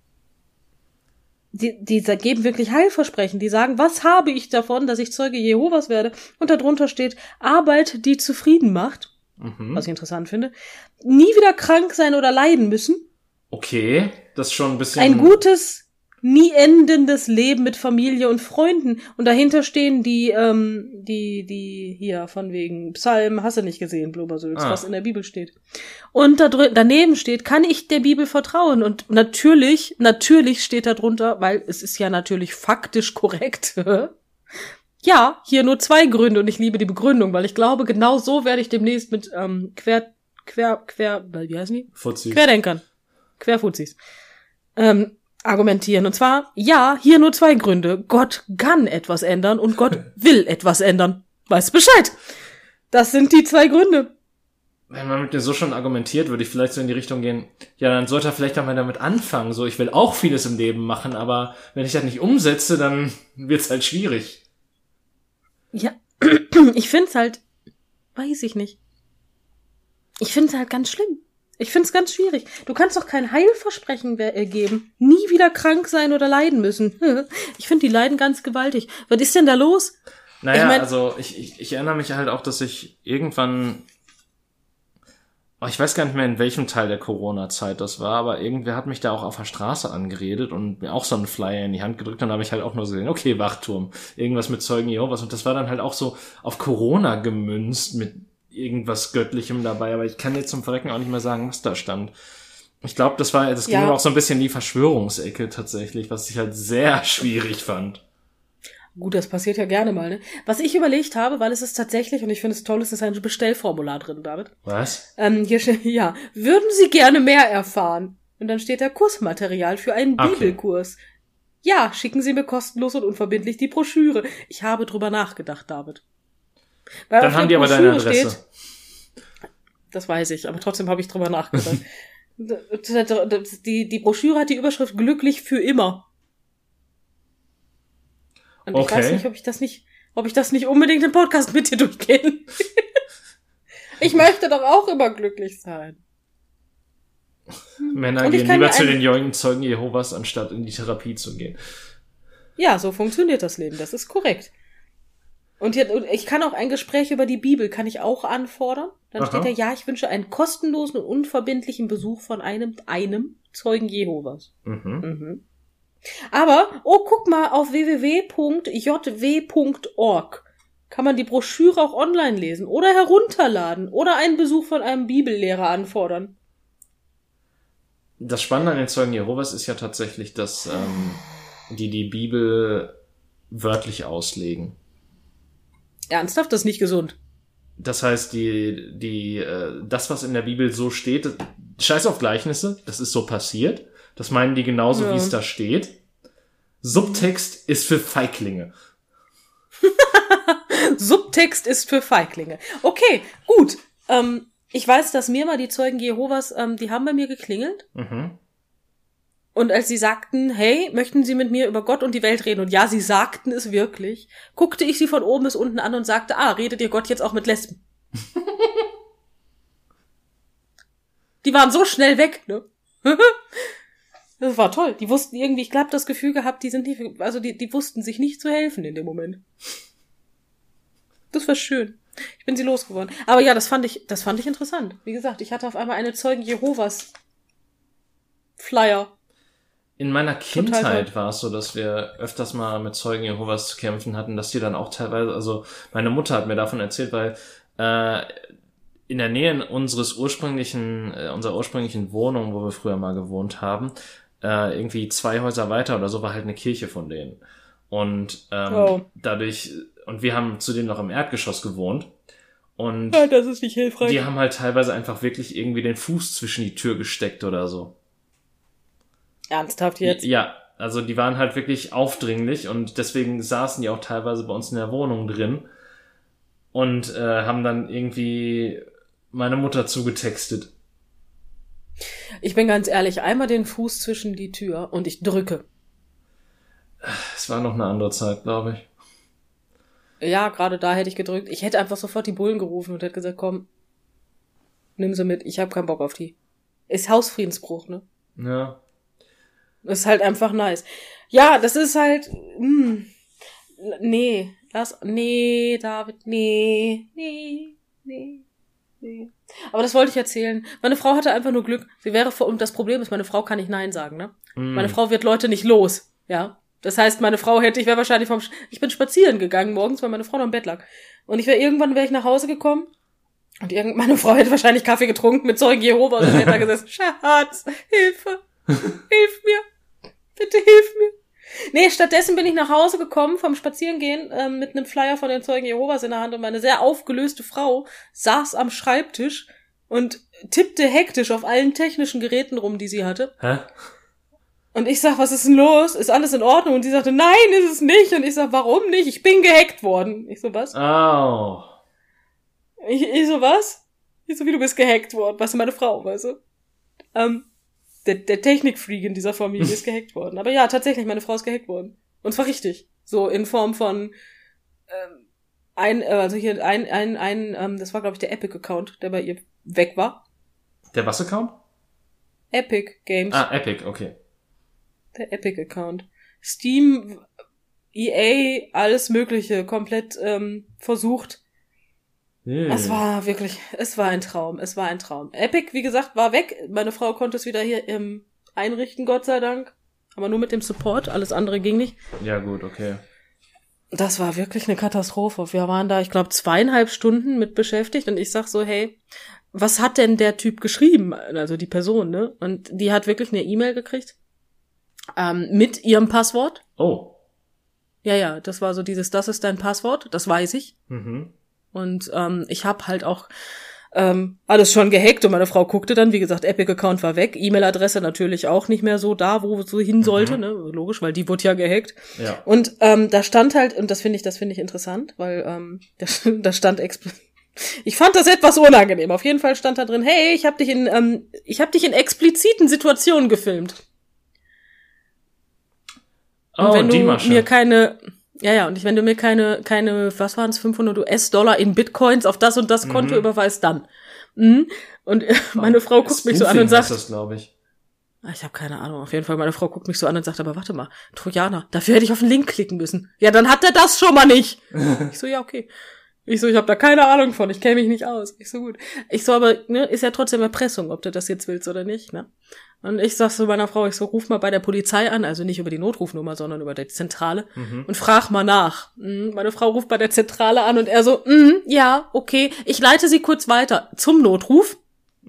Die geben wirklich Heilversprechen. Die sagen, was habe ich davon, dass ich Zeuge Jehovas werde? Und darunter steht, Arbeit, die zufrieden macht. Was ich interessant finde. Nie wieder krank sein oder leiden müssen. Okay, das ist schon ein bisschen... Ein gutes, nie endendes Leben mit Familie und Freunden. Und dahinter stehen die hier von wegen Psalm, hast du nicht gesehen, Blubbersülz, was in der Bibel steht. Und daneben steht, kann ich der Bibel vertrauen? Und natürlich steht da drunter, weil es ist ja natürlich faktisch korrekt. Ja, hier nur 2 Gründe und ich liebe die Begründung, weil ich glaube, genau so werde ich demnächst mit wie heißen die? Fuzis. Querdenkern. Querfuzis. Argumentieren. Und zwar, ja, hier nur 2 Gründe. Gott kann etwas ändern und Gott will etwas ändern. Weißt Bescheid. Das sind die 2 Gründe. Wenn man mit mir so schon argumentiert, würde ich vielleicht so in die Richtung gehen, ja, dann sollte er vielleicht auch mal damit anfangen. So, ich will auch vieles im Leben machen, aber wenn ich das nicht umsetze, dann wird's halt schwierig. Ja, ich find's halt, weiß ich nicht. Ich find's halt ganz schlimm. Ich find's ganz schwierig. Du kannst doch kein Heilversprechen geben. Nie wieder krank sein oder leiden müssen. Ich finde, die leiden ganz gewaltig. Was ist denn da los? Naja, also ich erinnere mich halt auch, dass ich irgendwann ich weiß gar nicht mehr, in welchem Teil der Corona-Zeit das war, aber irgendwer hat mich da auch auf der Straße angeredet und mir auch so einen Flyer in die Hand gedrückt. Dann habe ich halt auch nur gesehen, okay, Wachturm, irgendwas mit Zeugen Jehovas. Und das war dann halt auch so auf Corona gemünzt mit irgendwas Göttlichem dabei. Aber ich kann jetzt zum Verrecken auch nicht mehr sagen, was da stand. Ich glaube, das ging auch so ein bisschen in die Verschwörungsecke tatsächlich, was ich halt sehr schwierig fand. Gut, das passiert ja gerne mal, ne? Was ich überlegt habe, weil es ist tatsächlich, und ich finde es toll, es ist ein Bestellformular drin, David. Was? Hier steht, ja, würden Sie gerne mehr erfahren? Und dann steht da Kursmaterial für einen Bibelkurs. Ja, schicken Sie mir kostenlos und unverbindlich die Broschüre. Ich habe drüber nachgedacht, David. Weil dann haben die aber deine Adresse. Steht, das weiß ich, aber trotzdem habe ich drüber nachgedacht. Die Broschüre hat die Überschrift Glücklich für immer. Und ich weiß nicht, ob ich das nicht unbedingt im Podcast mit dir durchgehen. Ich möchte doch auch immer glücklich sein. Männer gehen lieber zu den jungen Zeugen Jehovas, anstatt in die Therapie zu gehen. Ja, so funktioniert das Leben, das ist korrekt. Und ich kann auch ein Gespräch über die Bibel, kann ich auch anfordern. Dann steht da, ja, ich wünsche einen kostenlosen und unverbindlichen Besuch von einem Zeugen Jehovas. Aber, guck mal, auf www.jw.org kann man die Broschüre auch online lesen oder herunterladen oder einen Besuch von einem Bibellehrer anfordern. Das Spannende an den Zeugen Jehovas ist ja tatsächlich, dass die Bibel wörtlich auslegen. Ernsthaft? Das ist nicht gesund. Das heißt, das, was in der Bibel so steht, scheiß auf Gleichnisse, das ist so passiert. Das meinen die genauso, wie es da steht. Subtext ist für Feiglinge. Subtext ist für Feiglinge. Okay, gut. Ich weiß, dass mir mal die Zeugen Jehovas, die haben bei mir geklingelt. Und als sie sagten, hey, möchten Sie mit mir über Gott und die Welt reden? Und ja, sie sagten es wirklich. Guckte ich sie von oben bis unten an und sagte, redet ihr Gott jetzt auch mit Lesben? Die waren so schnell weg, ne? Das war toll. Die wussten irgendwie, ich glaube, das Gefühl gehabt, die wussten sich nicht zu helfen in dem Moment. Das war schön. Ich bin sie losgeworden. Aber ja, das fand ich interessant. Wie gesagt, ich hatte auf einmal eine Zeugen Jehovas Flyer. In meiner Kindheit war es so, dass wir öfters mal mit Zeugen Jehovas zu kämpfen hatten, dass die dann auch teilweise, also meine Mutter hat mir davon erzählt, weil in der Nähe unserer ursprünglichen Wohnung, wo wir früher mal gewohnt haben, irgendwie 2 Häuser weiter oder so war halt eine Kirche von denen. Und dadurch, und wir haben zudem noch im Erdgeschoss gewohnt. Und ja, das ist nicht hilfreich. Die haben halt teilweise einfach wirklich irgendwie den Fuß zwischen die Tür gesteckt oder so. Ernsthaft jetzt? Ja, also die waren halt wirklich aufdringlich und deswegen saßen die auch teilweise bei uns in der Wohnung drin und haben dann irgendwie meine Mutter zugetextet. Ich bin ganz ehrlich, einmal den Fuß zwischen die Tür und ich drücke. Es war noch eine andere Zeit, glaube ich. Ja, gerade da hätte ich gedrückt. Ich hätte einfach sofort die Bullen gerufen und hätte gesagt, komm, nimm sie mit, ich habe keinen Bock auf die. Ist Hausfriedensbruch, ne? Ja. Ist halt einfach nice. Ja, das ist halt, David, nee. Aber das wollte ich erzählen. Meine Frau hatte einfach nur Glück. Und das Problem ist, meine Frau kann nicht Nein sagen, ne? Meine Frau wird Leute nicht los, ja? Das heißt, meine Frau ich wäre wahrscheinlich ich bin spazieren gegangen morgens, weil meine Frau noch im Bett lag. Und irgendwann wäre ich nach Hause gekommen und meine Frau hätte wahrscheinlich Kaffee getrunken mit Zeugen Jehovas und hätte da gesessen, Schatz, Hilfe, hilf mir. Bitte hilf mir. Nee, stattdessen bin ich nach Hause gekommen vom Spazierengehen mit einem Flyer von den Zeugen Jehovas in der Hand und meine sehr aufgelöste Frau saß am Schreibtisch und tippte hektisch auf allen technischen Geräten rum, die sie hatte. Hä? Und ich sag, was ist denn los? Ist alles in Ordnung? Und sie sagte, nein, ist es nicht. Und ich sag, warum nicht? Ich bin gehackt worden. Ich so, was? Oh. Ich so, was? Ich so, wie du bist gehackt worden. Was ist meine Frau, weißt du? Der Technikfreak in dieser Familie ist gehackt worden. Aber ja, tatsächlich, meine Frau ist gehackt worden. Und zwar richtig. So in Form von das war, glaube ich, der Epic-Account, der bei ihr weg war. Der was Account? Epic Games. Epic, okay. Der Epic-Account. Steam, EA, alles Mögliche, komplett versucht, Es war ein Traum. Epic, wie gesagt, war weg. Meine Frau konnte es wieder hier einrichten, Gott sei Dank. Aber nur mit dem Support, alles andere ging nicht. Ja, gut, okay. Das war wirklich eine Katastrophe. Wir waren da, ich glaube, 2,5 Stunden mit beschäftigt und ich sag so, hey, was hat denn der Typ geschrieben? Also die Person, ne? Und die hat wirklich eine E-Mail gekriegt. Mit ihrem Passwort. Oh. Ja, das war so das ist dein Passwort, das weiß ich. Mhm. Und ich habe halt auch alles schon gehackt und meine Frau guckte dann, wie gesagt, Epic-Account war weg, E-Mail-Adresse natürlich auch nicht mehr so da, wo es so hin sollte, ne? Logisch, weil die wurde ja gehackt. Ja. Und da stand halt, und das finde ich interessant, weil da stand ich fand das etwas unangenehm. Auf jeden Fall stand da drin, hey, ich habe dich in expliziten Situationen gefilmt. Und wenn du mir keine, wenn du mir keine, was waren es, 500 US-Dollar in Bitcoins auf das und das Konto überweist, dann. Und meine Frau guckt mich so an und sagt, das, glaube ich. Ich habe keine Ahnung, auf jeden Fall, meine Frau guckt mich so an und sagt, aber warte mal, Trojaner, dafür hätte ich auf den Link klicken müssen. Ja, dann hat er das schon mal nicht. Ich so, ja, okay. Ich so, ich habe da keine Ahnung von, ich kenne mich nicht aus. Ich so, gut. Ich so, aber ne, ist ja trotzdem Erpressung, ob du das jetzt willst oder nicht, ne? Und ich sag so meiner Frau, ruf mal bei der Polizei an, also nicht über die Notrufnummer, sondern über die Zentrale und frag mal nach. Meine Frau ruft bei der Zentrale an und er so, ja, okay, ich leite sie kurz weiter zum Notruf.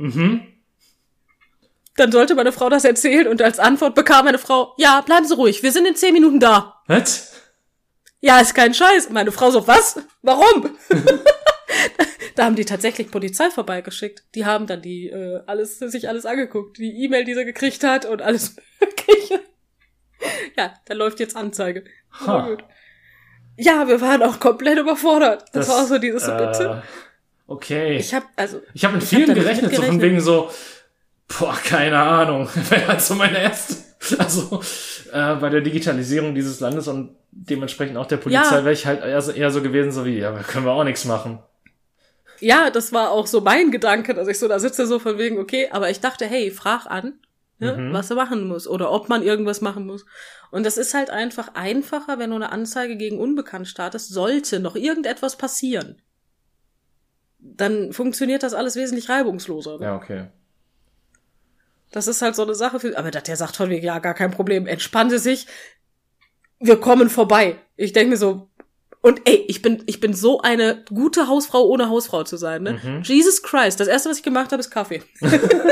Dann sollte meine Frau das erzählen und als Antwort bekam meine Frau, ja, bleiben Sie ruhig, wir sind in 10 Minuten da. Was? Ja, ist kein Scheiß. Meine Frau so, was? Warum? Da haben die tatsächlich Polizei vorbeigeschickt. Die haben dann sich alles angeguckt. Die E-Mail, die sie gekriegt hat und alles Mögliche. Ja, da läuft jetzt Anzeige. Gut. Ja, wir waren auch komplett überfordert. Das war auch so dieses bitte. Okay. Ich habe mit vielen gerechnet, so von wegen so, keine Ahnung. Wäre halt so meine erste, bei der Digitalisierung dieses Landes und dementsprechend auch der Polizei wäre ich halt eher so gewesen, so wie, ja, da können wir auch nichts machen. Ja, das war auch so mein Gedanke, dass ich so da sitze, so von wegen, okay, aber ich dachte, hey, frag an, ne, was du machen musst oder ob man irgendwas machen muss. Und das ist halt einfach einfacher, wenn du eine Anzeige gegen Unbekannt startest, sollte noch irgendetwas passieren. Dann funktioniert das alles wesentlich reibungsloser. Ne? Ja, okay. Das ist halt so eine Sache aber der sagt von mir, ja, gar kein Problem, entspann Sie sich, wir kommen vorbei. Ich denke mir so, und ey, ich bin so eine gute Hausfrau, ohne Hausfrau zu sein, ne? Jesus Christ, das erste, was ich gemacht habe, ist Kaffee. Der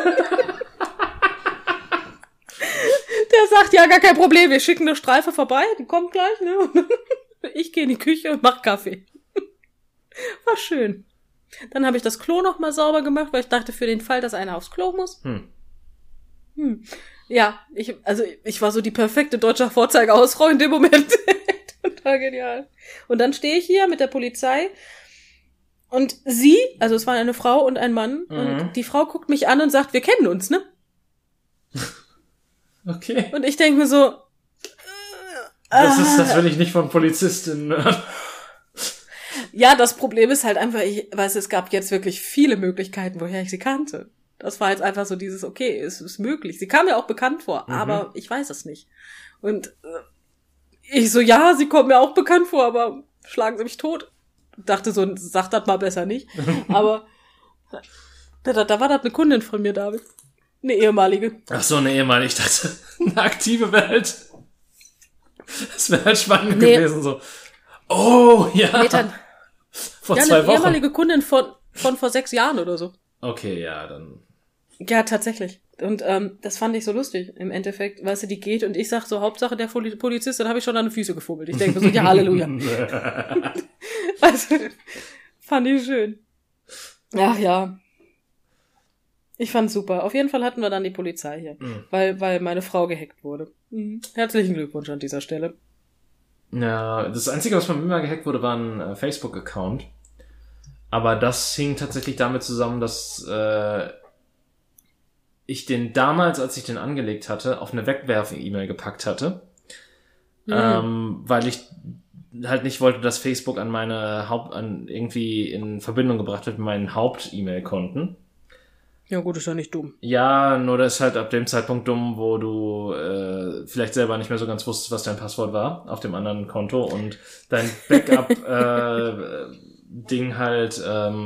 sagt, ja, gar kein Problem, wir schicken eine Streife vorbei, die kommt gleich, ne? Ich gehe in die Küche und mach Kaffee. War schön. Dann habe ich das Klo noch mal sauber gemacht, weil ich dachte, für den Fall, dass einer aufs Klo muss. Ja, ich war so die perfekte deutsche Vorzeigehausfrau in dem Moment. Total genial. Und dann stehe ich hier mit der Polizei und sie, also es waren eine Frau und ein Mann, und die Frau guckt mich an und sagt, wir kennen uns, ne? Okay. Und ich denke mir so, das will ich nicht von Polizistinnen hören. Ja, das Problem ist halt einfach, es gab jetzt wirklich viele Möglichkeiten, woher ich sie kannte. Das war jetzt einfach so dieses, okay, es ist möglich. Sie kam mir auch bekannt vor, aber ich weiß es nicht. Und ich so, ja, sie kommt mir auch bekannt vor, aber schlagen sie mich tot. Dachte so, sag das mal besser nicht. Aber da war das eine Kundin von mir, David. Eine ehemalige. Ach so, eine ehemalige. Ich dachte, eine aktive Welt. Das wäre halt spannend gewesen, so. Oh, ja. Nee, dann, vor 2 Wochen. Eine ehemalige Kundin von vor 6 Jahren oder so. Okay, ja, dann. Ja, tatsächlich. Und das fand ich so lustig. Im Endeffekt, weißt du, die geht und ich sag so, Hauptsache der Polizist, dann habe ich schon an den Füße gefummelt. Ich denke so, ja, Halleluja. Also, fand ich schön. Ach ja. Ich fand's super. Auf jeden Fall hatten wir dann die Polizei hier, weil meine Frau gehackt wurde. Herzlichen Glückwunsch an dieser Stelle. Ja, das Einzige, was von mir mal gehackt wurde, war ein Facebook-Account. Aber das hing tatsächlich damit zusammen, dass ich den damals, als ich den angelegt hatte, auf eine Wegwerf-E-Mail gepackt hatte. Weil ich halt nicht wollte, dass Facebook an meine irgendwie in Verbindung gebracht wird mit meinen Haupt-E-Mail-Konten. Ja gut, ist ja nicht dumm. Ja, nur das ist halt ab dem Zeitpunkt dumm, wo du vielleicht selber nicht mehr so ganz wusstest, was dein Passwort war auf dem anderen Konto und dein Backup Ding halt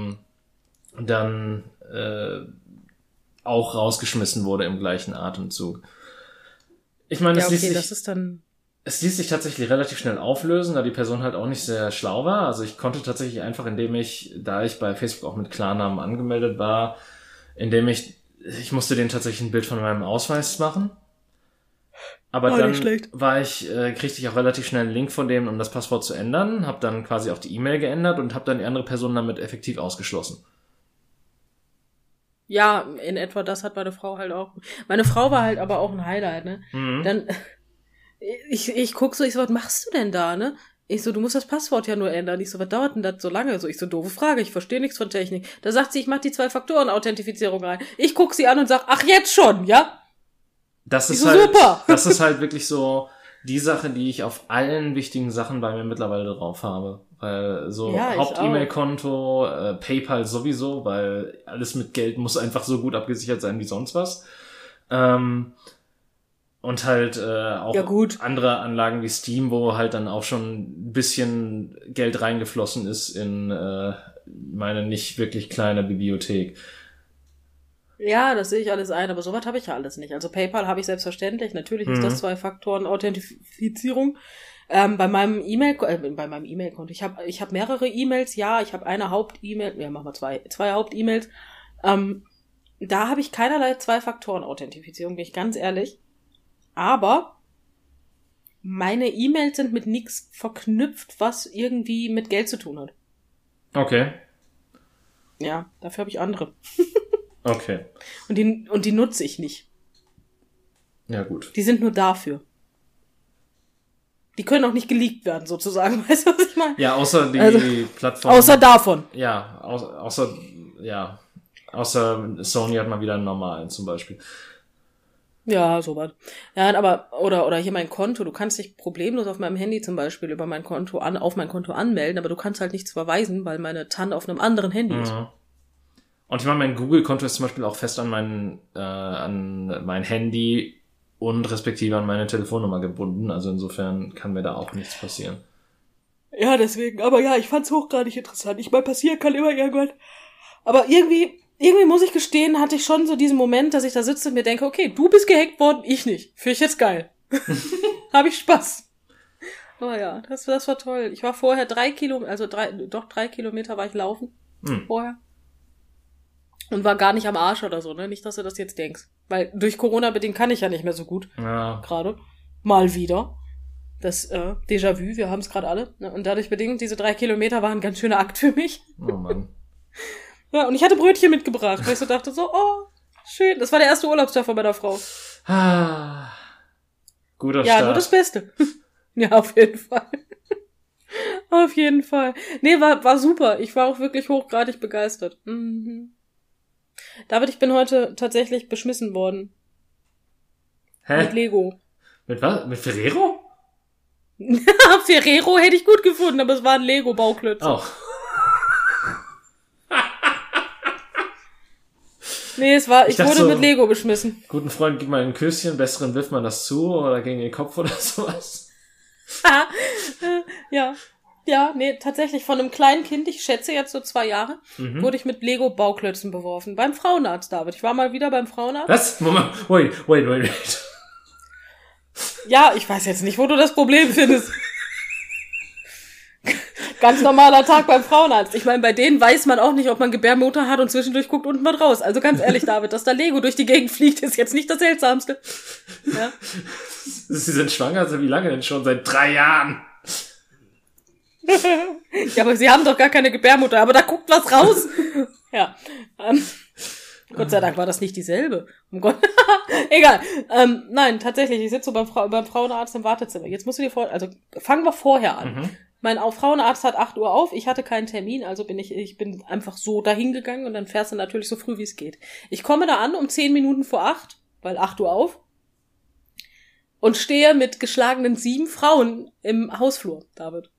dann auch rausgeschmissen wurde im gleichen Atemzug. Ich meine, es ließ sich tatsächlich relativ schnell auflösen, da die Person halt auch nicht sehr schlau war. Also ich konnte tatsächlich einfach, da ich bei Facebook auch mit Klarnamen angemeldet war, ich musste denen tatsächlich ein Bild von meinem Ausweis machen. Aber dann kriegte ich auch relativ schnell einen Link von dem, um das Passwort zu ändern, habe dann quasi auch die E-Mail geändert und habe dann die andere Person damit effektiv ausgeschlossen. Ja, in etwa das hat meine Frau halt auch. Meine Frau war halt aber auch ein Highlight, ne? Mhm. Dann, ich guck so, was machst du denn da, ne? Ich so, du musst das Passwort ja nur ändern. Ich so, was dauert denn das so lange? So, ich so, doofe Frage, ich verstehe nichts von Technik. Da sagt sie, ich mach die 2-Faktoren-Authentifizierung rein. Ich guck sie an und sag, ach, jetzt schon, ja? Das ist halt, super. Das ist halt wirklich so die Sache, die ich auf allen wichtigen Sachen bei mir mittlerweile drauf habe. Weil so Haupt-E-Mail-Konto, PayPal sowieso, weil alles mit Geld muss einfach so gut abgesichert sein wie sonst was. Und halt auch andere Anlagen wie Steam, wo halt dann auch schon ein bisschen Geld reingeflossen ist in meine nicht wirklich kleine Bibliothek. Ja, das sehe ich alles ein, aber sowas habe ich ja alles nicht. Also PayPal habe ich selbstverständlich. Natürlich ist das 2-Faktoren-Authentifizierung. Bei meinem E-Mail-Konto. Ich hab mehrere E-Mails, ja, ich habe eine Haupt-E-Mail, ja, machen wir zwei Haupt-E-Mails. Da habe ich keinerlei 2-Faktoren-Authentifizierung, bin ich ganz ehrlich. Aber meine E-Mails sind mit nichts verknüpft, was irgendwie mit Geld zu tun hat. Okay. Ja, dafür habe ich andere. Okay. Und die nutze ich nicht. Ja, gut. Die sind nur dafür. Die können auch nicht geleakt werden, sozusagen. Weißt du, was ich meine? Ja, außer die Plattform. Außer davon. Ja, außer Sony hat mal wieder einen normalen zum Beispiel. Ja, sowas. Ja, aber, oder hier mein Konto. Du kannst dich problemlos auf meinem Handy zum Beispiel auf mein Konto anmelden, aber du kannst halt nichts verweisen, weil meine TAN auf einem anderen Handy ist. Und ich meine, mein Google-Konto ist zum Beispiel auch fest an mein Handy und respektive an meine Telefonnummer gebunden. Also insofern kann mir da auch nichts passieren. Ja, deswegen. Aber ja, ich fand's hochgradig interessant. Ich meine, passieren kann immer irgendwann. Aber irgendwie muss ich gestehen, hatte ich schon so diesen Moment, dass ich da sitze und mir denke, okay, du bist gehackt worden, ich nicht. Finde ich jetzt geil. Habe ich Spaß. Oh ja, das war toll. Ich war vorher 3 Kilometer war ich laufen. Vorher. Und war gar nicht am Arsch oder so, ne? Nicht, dass du das jetzt denkst. Weil durch Corona bedingt kann ich ja nicht mehr so gut. Ja. Gerade. Mal wieder. Das Déjà-vu, wir haben es gerade alle. Ne? Und dadurch bedingt, diese 3 Kilometer waren ein ganz schöner Akt für mich. Oh Mann. Ja, und ich hatte Brötchen mitgebracht, weil ich so dachte so, oh, schön. Das war der erste Urlaubstag von meiner Frau. Guter Start. Ja, nur das Beste. Ja, auf jeden Fall. Auf jeden Fall. Nee, war super. Ich war auch wirklich hochgradig begeistert. Mhm. David, ich bin heute tatsächlich beschmissen worden. Hä? Mit Lego. Mit was? Mit Ferrero? Ferrero hätte ich gut gefunden, aber es waren Lego-Bauklötze. Oh. Nee, ich wurde so, mit Lego beschmissen. Guten Freund, gib mal ein Küsschen, besseren wirft man das zu oder gegen den Kopf oder sowas. Ja. Ja, nee, tatsächlich von einem kleinen Kind, ich schätze jetzt so 2 Jahre, wurde ich mit Lego-Bauklötzen beworfen. Beim Frauenarzt, David. Ich war mal wieder beim Frauenarzt. Was? Moment, wait. Ja, ich weiß jetzt nicht, wo du das Problem findest. Ganz normaler Tag beim Frauenarzt. Ich meine, bei denen weiß man auch nicht, ob man Gebärmutter hat und zwischendurch guckt unten was raus. Also ganz ehrlich, David, dass da Lego durch die Gegend fliegt, ist jetzt nicht das Seltsamste. Ja? Sie sind schwanger? Also wie lange denn schon? Seit 3 Jahren. Ja, aber sie haben doch gar keine Gebärmutter, aber da guckt was raus. Ja. Gott sei Dank war das nicht dieselbe. Um Gott. Egal. Nein, tatsächlich, ich sitze so beim Frauenarzt im Wartezimmer. Jetzt musst du dir fangen wir vorher an. Mein Frauenarzt hat 8 Uhr auf, ich hatte keinen Termin, also ich bin einfach so dahin gegangen und dann fährst du natürlich so früh wie es geht. Ich komme da an um 10 Minuten vor 8, weil 8 Uhr auf, und stehe mit geschlagenen 7 Frauen im Hausflur, David.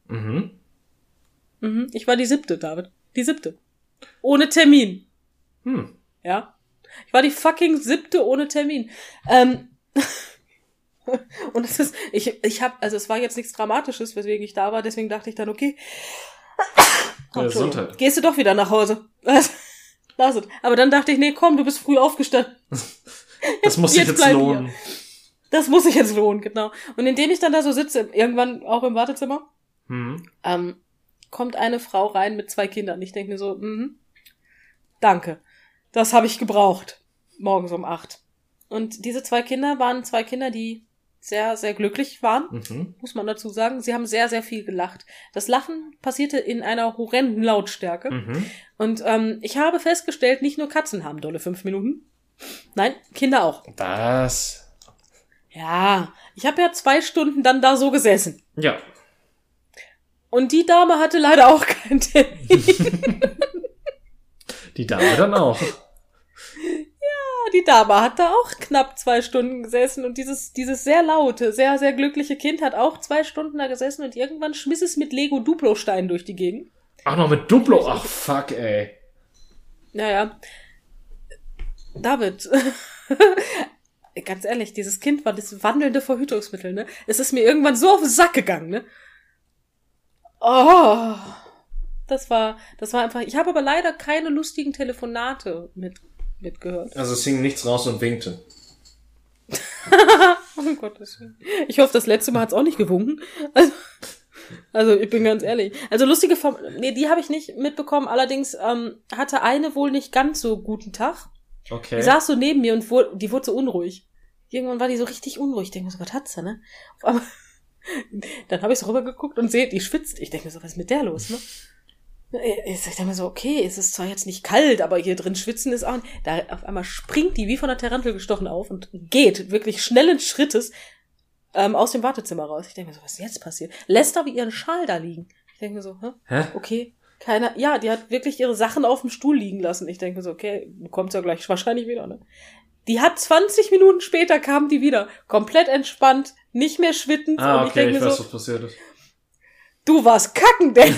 Ich war die 7., David. Die 7. Ohne Termin. Ja. Ich war die fucking 7. ohne Termin. Und es ist, es war jetzt nichts Dramatisches, weswegen ich da war, deswegen dachte ich dann, okay, Gesundheit. Gehst du doch wieder nach Hause. Lass es. Aber dann dachte ich, nee, komm, du bist früh aufgestanden. Das muss sich jetzt lohnen. Hier. Das muss sich jetzt lohnen, genau. Und indem ich dann da so sitze, irgendwann auch im Wartezimmer, kommt eine Frau rein mit 2 Kindern. Ich denke mir so, danke. Das habe ich gebraucht. Morgens um 8. Und diese 2 Kinder waren 2 Kinder, die sehr, sehr glücklich waren, muss man dazu sagen. Sie haben sehr, sehr viel gelacht. Das Lachen passierte in einer horrenden Lautstärke. Und ich habe festgestellt, nicht nur Katzen haben dolle 5 Minuten. Nein, Kinder auch. Was? Ja, ich habe ja 2 Stunden dann da so gesessen. Ja. Und die Dame hatte leider auch keinen Termin. Die Dame dann auch. Die Dame hat da auch knapp 2 Stunden gesessen und dieses sehr laute, sehr, sehr glückliche Kind hat auch 2 Stunden da gesessen und irgendwann schmiss es mit Lego-Duplo-Steinen durch die Gegend. Ach, noch mit Duplo? Ach, fuck, ey. Naja. David. Ganz ehrlich, dieses Kind war das wandelnde Verhütungsmittel, ne? Es ist mir irgendwann so auf den Sack gegangen, ne? Oh. Das war einfach, ich habe aber leider keine lustigen Telefonate mitgehört. Also es hing nichts raus und winkte. Oh Gottes Willen. Ich hoffe, das letzte Mal hat's auch nicht gewunken. Also ich bin ganz ehrlich. Also lustige die habe ich nicht mitbekommen. Allerdings hatte eine wohl nicht ganz so guten Tag. Okay. Die saß so neben mir und die wurde so unruhig. Irgendwann war die so richtig unruhig. Ich denke mir so, was hat sie, ne? Aber dann habe ich so rübergeguckt und sehe, die schwitzt. Ich denke mir so, was ist mit der los, ne? Ich dachte mir so, okay, es ist zwar jetzt nicht kalt, aber hier drin schwitzen ist auch nicht. Da auf einmal springt die wie von der Tarantel gestochen auf und geht wirklich schnellen Schrittes aus dem Wartezimmer raus. Ich denke mir so, was ist jetzt passiert? Lässt aber ihren Schal da liegen. Ich denke mir so, hä? Okay, ja, die hat wirklich ihre Sachen auf dem Stuhl liegen lassen. Ich denke mir so, okay, kommt ja gleich wahrscheinlich wieder, ne? Die hat 20 Minuten später kam die wieder. Komplett entspannt, nicht mehr schwitzend. Und ich denke mir weiß, so, was passiert ist. Du warst kacken, denn.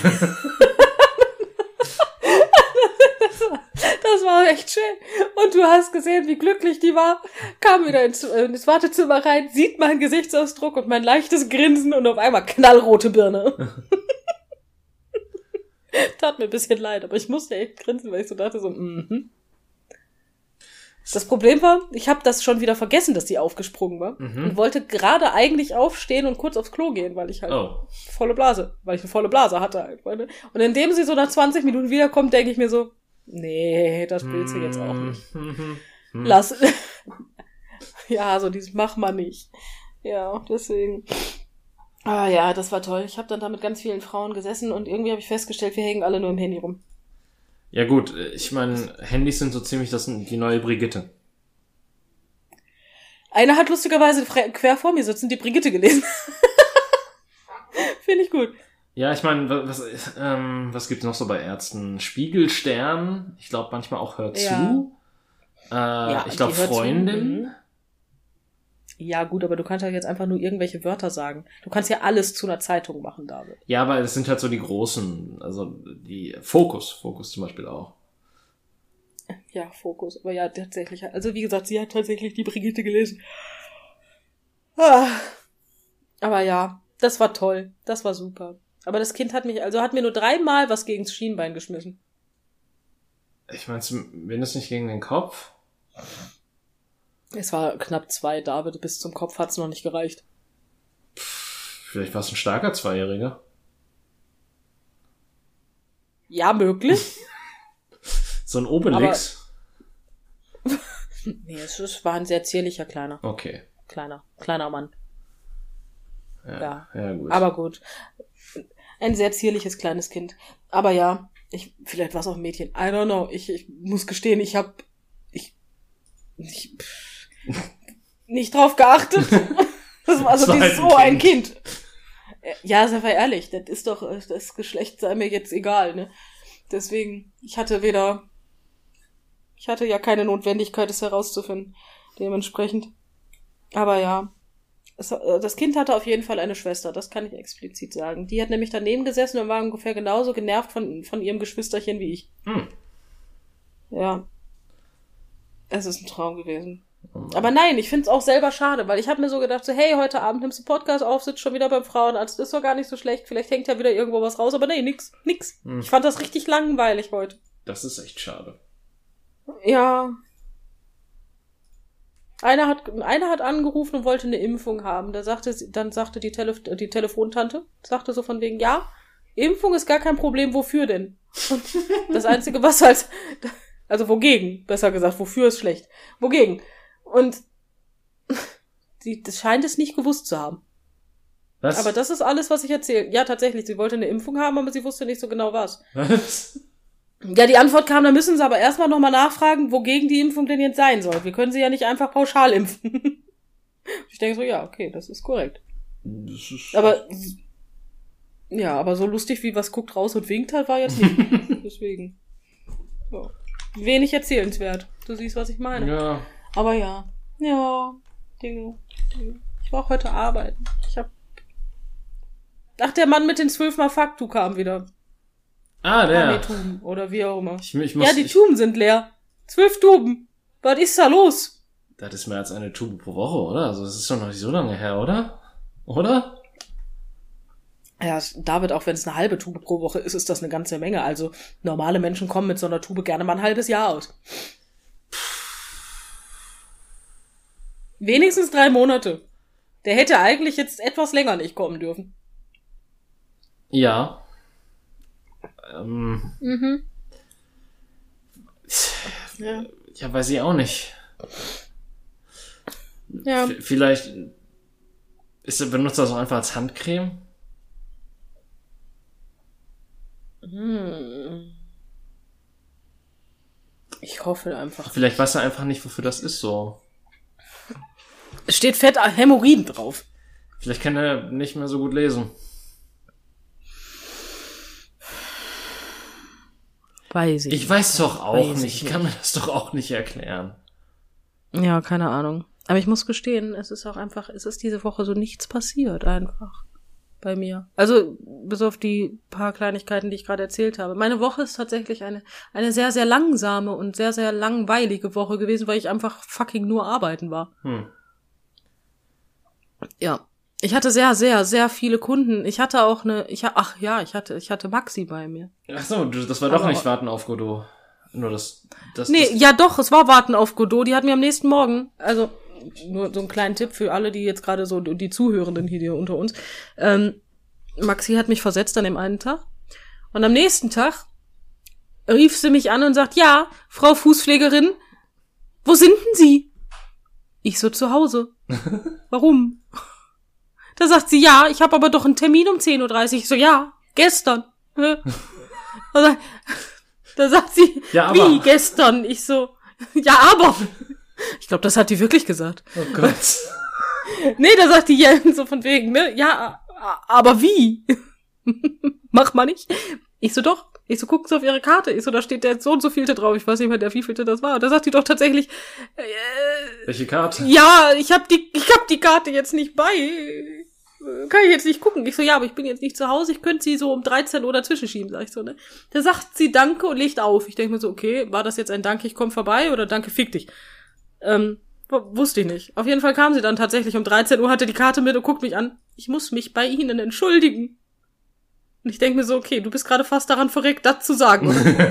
Das war echt schön. Und du hast gesehen, wie glücklich die war. Kam wieder ins Wartezimmer rein, sieht meinen Gesichtsausdruck und mein leichtes Grinsen und auf einmal knallrote Birne. Tat mir ein bisschen leid, aber ich musste echt grinsen, weil ich so dachte so, Das Problem war, ich habe das schon wieder vergessen, dass die aufgesprungen war. Und wollte gerade eigentlich aufstehen und kurz aufs Klo gehen, weil ich halt weil ich eine volle Blase hatte halt. Und indem sie so nach 20 Minuten wiederkommt, denke ich mir so, nee, das willst du jetzt auch nicht. Lass. Ja, so dieses mach mal nicht. Ja, deswegen. Ah ja, das war toll. Ich habe dann da mit ganz vielen Frauen gesessen und irgendwie habe ich festgestellt, wir hängen alle nur im Handy rum. Ja gut, ich meine, Handys sind so ziemlich die neue Brigitte. Eine hat lustigerweise quer vor mir sitzen, die Brigitte gelesen. Finde ich gut. Ja, ich meine, was gibt's noch so bei Ärzten? Spiegel, Stern, ich glaube manchmal auch Hör zu. Ich glaube Freundin. Ja gut, aber du kannst ja jetzt einfach nur irgendwelche Wörter sagen. Du kannst ja alles zu einer Zeitung machen, David. Ja, aber es sind halt so die großen, also die Fokus zum Beispiel auch. Ja, Fokus, aber ja, tatsächlich. Also wie gesagt, sie hat tatsächlich die Brigitte gelesen. Aber ja, das war toll, das war super. Aber das Kind hat mir nur 3-mal was gegens Schienbein geschmissen. Ich meine, zumindest nicht gegen den Kopf. Es war knapp 2, David, bis zum Kopf hat's noch nicht gereicht. Vielleicht war es ein starker Zweijähriger. Ja, möglich. So ein Obelix. Nee, es war ein sehr zierlicher Kleiner. Okay. Kleiner Mann. Ja, gut. Aber gut. Ein sehr zierliches kleines Kind. Aber ja, vielleicht war es auch ein Mädchen. I don't know. Ich muss gestehen, ich habe nicht drauf geachtet. Also die ist so ein Kind. Ja, sei mal ehrlich, das ist doch, das Geschlecht sei mir jetzt egal, ne? Deswegen, ich hatte ja keine Notwendigkeit, es herauszufinden. Dementsprechend. Aber ja. Das Kind hatte auf jeden Fall eine Schwester, das kann ich explizit sagen. Die hat nämlich daneben gesessen und war ungefähr genauso genervt von ihrem Geschwisterchen wie ich. Ja. Es ist ein Traum gewesen. Aber nein, ich find's auch selber schade, weil ich habe mir so gedacht, so hey, heute Abend nimmst du Podcast auf, sitzt schon wieder beim Frauenarzt, ist doch gar nicht so schlecht, vielleicht hängt ja wieder irgendwo was raus, aber nee, nix. Ich fand das richtig langweilig heute. Das ist echt schade. Ja. Einer hat angerufen und wollte eine Impfung haben. Dann sagte die Telefontante, sagte so von wegen, ja, Impfung ist gar kein Problem, wofür denn? Und das Einzige, was halt, also wogegen, besser gesagt, wofür ist schlecht. Wogegen? Und das scheint es nicht gewusst zu haben. Was? Aber das ist alles, was ich erzähle. Ja, tatsächlich, sie wollte eine Impfung haben, aber sie wusste nicht so genau was. Was? Ja, die Antwort kam, da müssen sie aber erstmal nochmal nachfragen, wogegen die Impfung denn jetzt sein soll. Wir können sie ja nicht einfach pauschal impfen. Ich denke so, ja, okay, das ist korrekt. Das ist aber so lustig wie was guckt raus und winkt halt war jetzt nicht. Deswegen. Ja. Wenig erzählenswert. Du siehst, was ich meine. Ja. Aber ja. Ja. Dinge. Ich war auch heute arbeiten. Der Mann mit den 12-mal Faktu kam wieder. Ah, der. Tuben oder wie auch immer. Die Tuben sind leer. 12 Tuben. Was ist da los? Das ist mehr als eine Tube pro Woche, oder? Also das ist doch noch nicht so lange her, oder? Oder? Ja, David, auch wenn es eine halbe Tube pro Woche ist, ist das eine ganze Menge. Also normale Menschen kommen mit so einer Tube gerne mal ein halbes Jahr aus. Wenigstens 3 Monate. Der hätte eigentlich jetzt etwas länger nicht kommen dürfen. Ja. Ja, weiß ich auch nicht. Ja. Vielleicht benutzt das auch einfach als Handcreme? Ich hoffe einfach. Vielleicht weiß er einfach nicht, wofür das ist so. Es steht fett Hämorrhoiden drauf. Vielleicht kann er nicht mehr so gut lesen. Weiß ich. Ich weiß doch auch nicht. Ich kann mir das doch auch nicht erklären. Ja, keine Ahnung. Aber ich muss gestehen, es ist diese Woche so nichts passiert einfach bei mir. Also, bis auf die paar Kleinigkeiten, die ich gerade erzählt habe. Meine Woche ist tatsächlich eine sehr, sehr langsame und sehr, sehr langweilige Woche gewesen, weil ich einfach fucking nur arbeiten war. Ja. Ich hatte sehr, sehr, sehr viele Kunden. Ich hatte auch ich hatte Maxi bei mir. Ach so, das war doch nicht Warten auf Godot. Nur das. Ja doch, es war Warten auf Godot. Die hat mir am nächsten Morgen, also nur so einen kleinen Tipp für alle, die jetzt gerade so, die Zuhörenden hier unter uns. Maxi hat mich versetzt an dem einen Tag. Und am nächsten Tag rief sie mich an und sagt, ja, Frau Fußpflegerin, wo sind denn Sie? Ich so, zu Hause. Warum? Da sagt sie, ja, ich habe aber doch einen Termin um 10.30 Uhr. Ich so, ja, gestern. Da sagt sie, ja, wie gestern? Ich so, ja, aber. Ich glaube, das hat die wirklich gesagt. Oh Gott. Nee, da sagt die ja so von wegen, ne? Ja, aber wie? Mach mal nicht. Ich so, doch. Ich so, gucken Sie auf Ihre Karte. Ich so, da steht der so und so vielte drauf. Ich weiß nicht mehr, der wievielte das war. Und da sagt die doch tatsächlich, welche Karte? Ja, ich hab die Karte jetzt nicht bei. Kann ich jetzt nicht gucken. Ich so, ja, aber ich bin jetzt nicht zu Hause. Ich könnte sie so um 13 Uhr dazwischen schieben, sag ich so, ne? Da sagt sie Danke und legt auf. Ich denke mir so, okay, war das jetzt ein Danke, ich komm vorbei oder Danke, fick dich? Wusste ich nicht. Auf jeden Fall kam sie dann tatsächlich um 13 Uhr, hatte die Karte mit und guckt mich an. Ich muss mich bei Ihnen entschuldigen. Und ich denke mir so, okay, du bist gerade fast daran verreckt, das zu sagen.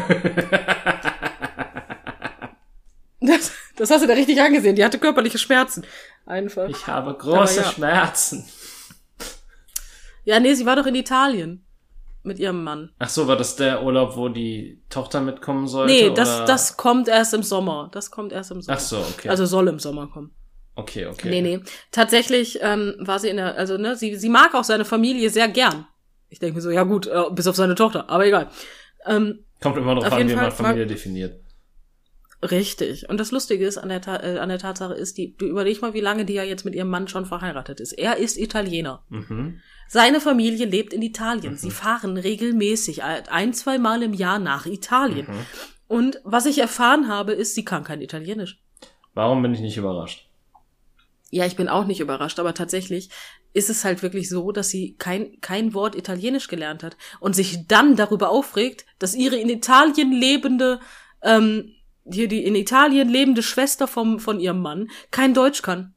Das hast du da richtig angesehen. Die hatte körperliche Schmerzen. Einfach. Ich habe große Schmerzen. Ja, nee, sie war doch in Italien. Mit ihrem Mann. Ach so, war das der Urlaub, wo die Tochter mitkommen sollte? Nee, das kommt erst im Sommer. Ach so, okay. Also soll im Sommer kommen. Okay. Nee. Tatsächlich war sie sie mag auch seine Familie sehr gern. Ich denke mir so, ja gut, bis auf seine Tochter, aber egal. Kommt immer drauf an, wie man Familie definiert. Richtig. Und das Lustige ist an der Tatsache ist, du überleg mal, wie lange die ja jetzt mit ihrem Mann schon verheiratet ist. Er ist Italiener. Mhm. Seine Familie lebt in Italien. Mhm. Sie fahren regelmäßig 1-2 Mal im Jahr nach Italien. Mhm. Und was ich erfahren habe, ist, sie kann kein Italienisch. Warum bin ich nicht überrascht? Ja, ich bin auch nicht überrascht, aber tatsächlich ist es halt wirklich so, dass sie kein Wort Italienisch gelernt hat und sich dann darüber aufregt, dass ihre in Italien lebende hier die in Italien lebende Schwester von ihrem Mann kein Deutsch kann.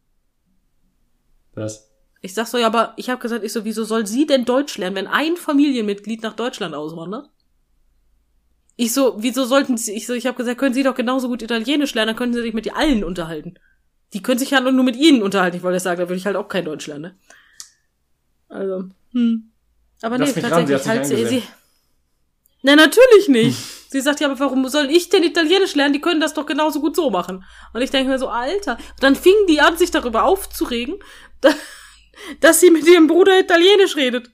Was? Ich sag so, ja, aber ich habe gesagt, wieso soll sie denn Deutsch lernen, wenn ein Familienmitglied nach Deutschland auswandert? Wieso sollten sie, ich habe gesagt, können sie doch genauso gut Italienisch lernen, dann können sie sich mit allen unterhalten. Die können sich ja nur mit ihnen unterhalten. Ich wollte sagen, da würde ich halt auch kein Deutsch lernen, ne? Also, Aber Lass nee, mich ran, tatsächlich sie hat sich sie. Nein, natürlich nicht. Sie sagt, ja, aber warum soll ich denn Italienisch lernen? Die können das doch genauso gut so machen. Und ich denke mir so, Alter. Und dann fingen die an, sich darüber aufzuregen, dass sie mit ihrem Bruder Italienisch redet.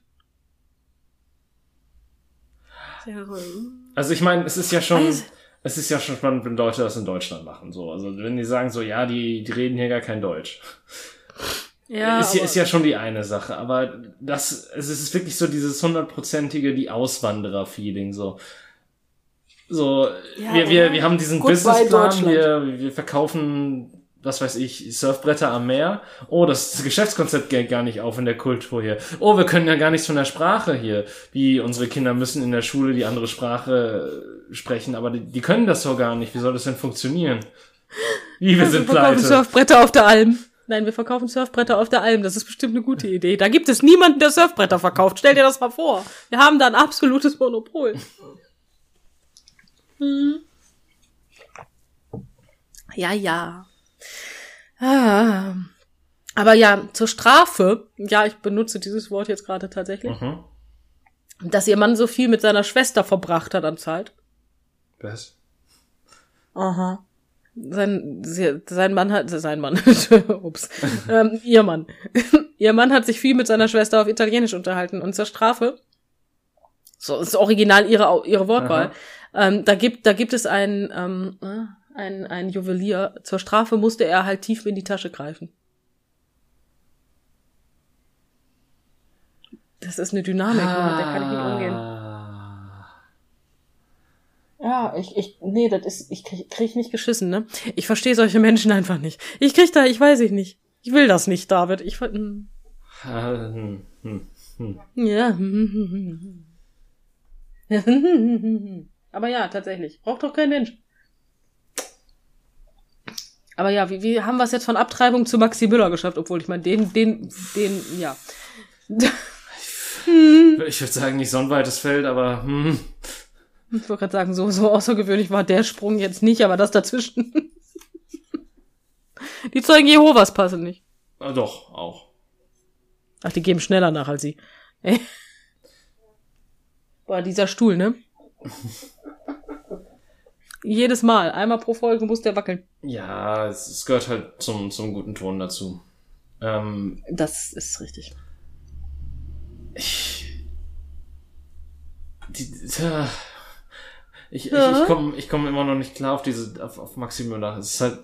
Also ich meine, es ist ja schon spannend, wenn Leute das in Deutschland machen. So, also wenn die sagen so, ja, die reden hier gar kein Deutsch. Ja, ist ja schon die eine Sache, aber es ist wirklich so dieses 100%ige, die Auswanderer-Feeling, so. So, ja, wir haben diesen Businessplan, wir verkaufen, was weiß ich, Surfbretter am Meer. Oh, das Geschäftskonzept geht gar nicht auf in der Kultur hier. Oh, wir können ja gar nichts von der Sprache hier. Wie unsere Kinder müssen in der Schule die andere Sprache sprechen, aber die können das so gar nicht. Wie soll das denn funktionieren? Wir sind pleite. Wir verkaufen Surfbretter auf der Alm. Nein, wir verkaufen Surfbretter auf der Alm. Das ist bestimmt eine gute Idee. Da gibt es niemanden, der Surfbretter verkauft. Stell dir das mal vor. Wir haben da ein absolutes Monopol. Ja. Aber ja, zur Strafe, ja, ich benutze dieses Wort jetzt gerade tatsächlich, dass ihr Mann so viel mit seiner Schwester verbracht hat an Zeit. Was? Aha. Ihr Mann. Ihr Mann hat sich viel mit seiner Schwester auf Italienisch unterhalten und zur Strafe, so ist original ihre Wortwahl, da gibt es ein Juwelier, zur Strafe musste er halt tief in die Tasche greifen. Das ist eine Dynamik, mit der kann ich nicht umgehen. Ja, ich krieg nicht geschissen, ne? Ich verstehe solche Menschen einfach nicht. Ich weiß ich nicht. Ich will das nicht, David. Ja. Aber ja, tatsächlich. Braucht doch kein Mensch. Aber ja, wie haben wir es jetzt von Abtreibung zu Maxi Müller geschafft? Obwohl, ich meine, ja. Ich würde sagen, nicht so ein weites Feld, aber Ich wollte gerade sagen, so außergewöhnlich war der Sprung jetzt nicht, aber das dazwischen. Die Zeugen Jehovas passen nicht. Doch, auch. Ach, die geben schneller nach als sie. Boah, dieser Stuhl, ne? Jedes Mal, einmal pro Folge muss der wackeln. Ja, es gehört halt zum guten Ton dazu. Das ist richtig. Ich komme immer noch nicht klar auf Maxi Müller. Es ist halt,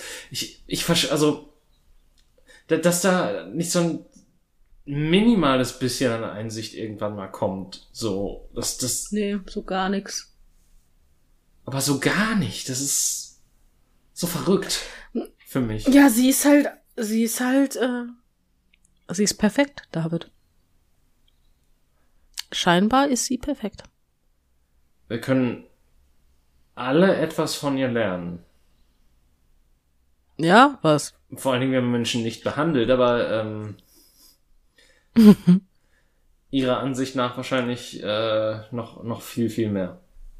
dass da nicht so ein minimales bisschen an Einsicht irgendwann mal kommt. So, Nee, so gar nix. Aber so gar nicht. Das ist so verrückt für mich. Ja, sie ist perfekt, David. Scheinbar ist sie perfekt. Wir können alle etwas von ihr lernen. Ja, was? Vor allen Dingen, wenn man Menschen nicht behandelt, aber ihrer Ansicht nach wahrscheinlich noch viel, viel mehr.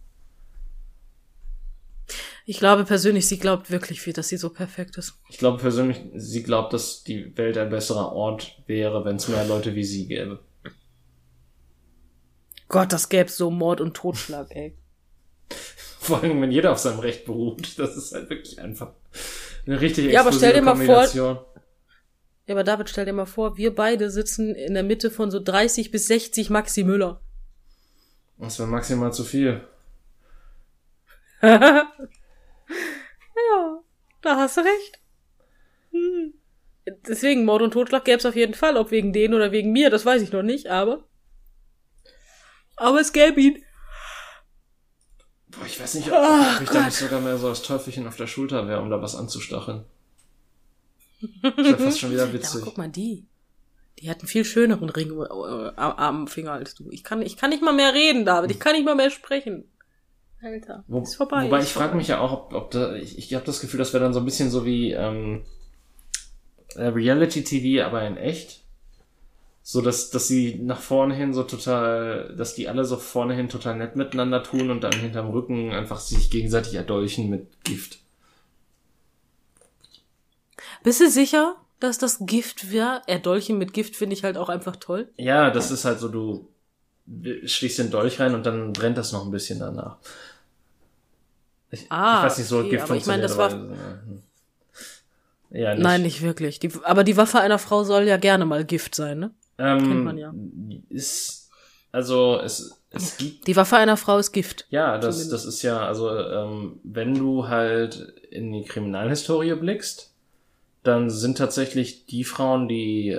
Ich glaube persönlich, sie glaubt wirklich, dass sie so perfekt ist. Ich glaube persönlich, sie glaubt, dass die Welt ein besserer Ort wäre, wenn es mehr Leute wie sie gäbe. Gott, das gäbe so Mord und Totschlag, ey. Vor allem, wenn jeder auf seinem Recht beruht. Das ist halt wirklich einfach eine richtig explosive aber stell dir Kombination. Ja, aber David, stell dir mal vor, wir beide sitzen in der Mitte von so 30 bis 60 Maxi Müller. Das wäre maximal zu viel. Ja, da hast du recht. Deswegen, Mord und Totschlag gäbe es auf jeden Fall. Ob wegen denen oder wegen mir, das weiß ich noch nicht, aber es gäbe ihn. Boah, ich weiß nicht, ob ich da nicht sogar mehr so als Teufelchen auf der Schulter wäre, um da was anzustacheln. Das wäre fast schon wieder witzig. Ja, aber guck mal, die hat einen viel schöneren Ring am Finger als du. Ich kann nicht mal mehr reden, David. Ich kann nicht mal mehr sprechen. Alter, ist vorbei. Wobei ich frage mich ja auch, ob da, ich habe das Gefühl, das wäre dann so ein bisschen so wie Reality-TV, aber in echt. So, dass sie nach vorne hin so total, dass die alle so vorne hin total nett miteinander tun und dann hinterm Rücken einfach sich gegenseitig erdolchen mit Gift. Bist du sicher, dass das Gift wäre? Erdolchen mit Gift finde ich halt auch einfach toll. Ja, das ist halt so, du stichst den Dolch rein und dann brennt das noch ein bisschen danach. Ich weiß nicht, so okay, Gift aber ich meine, das war... Ja, nicht. Nein, nicht wirklich. Aber die Waffe einer Frau soll ja gerne mal Gift sein, ne? Kennt man ja. Es gibt... Die Waffe einer Frau ist Gift. Ja, das ist ja, also wenn du halt in die Kriminalhistorie blickst, dann sind tatsächlich die Frauen, die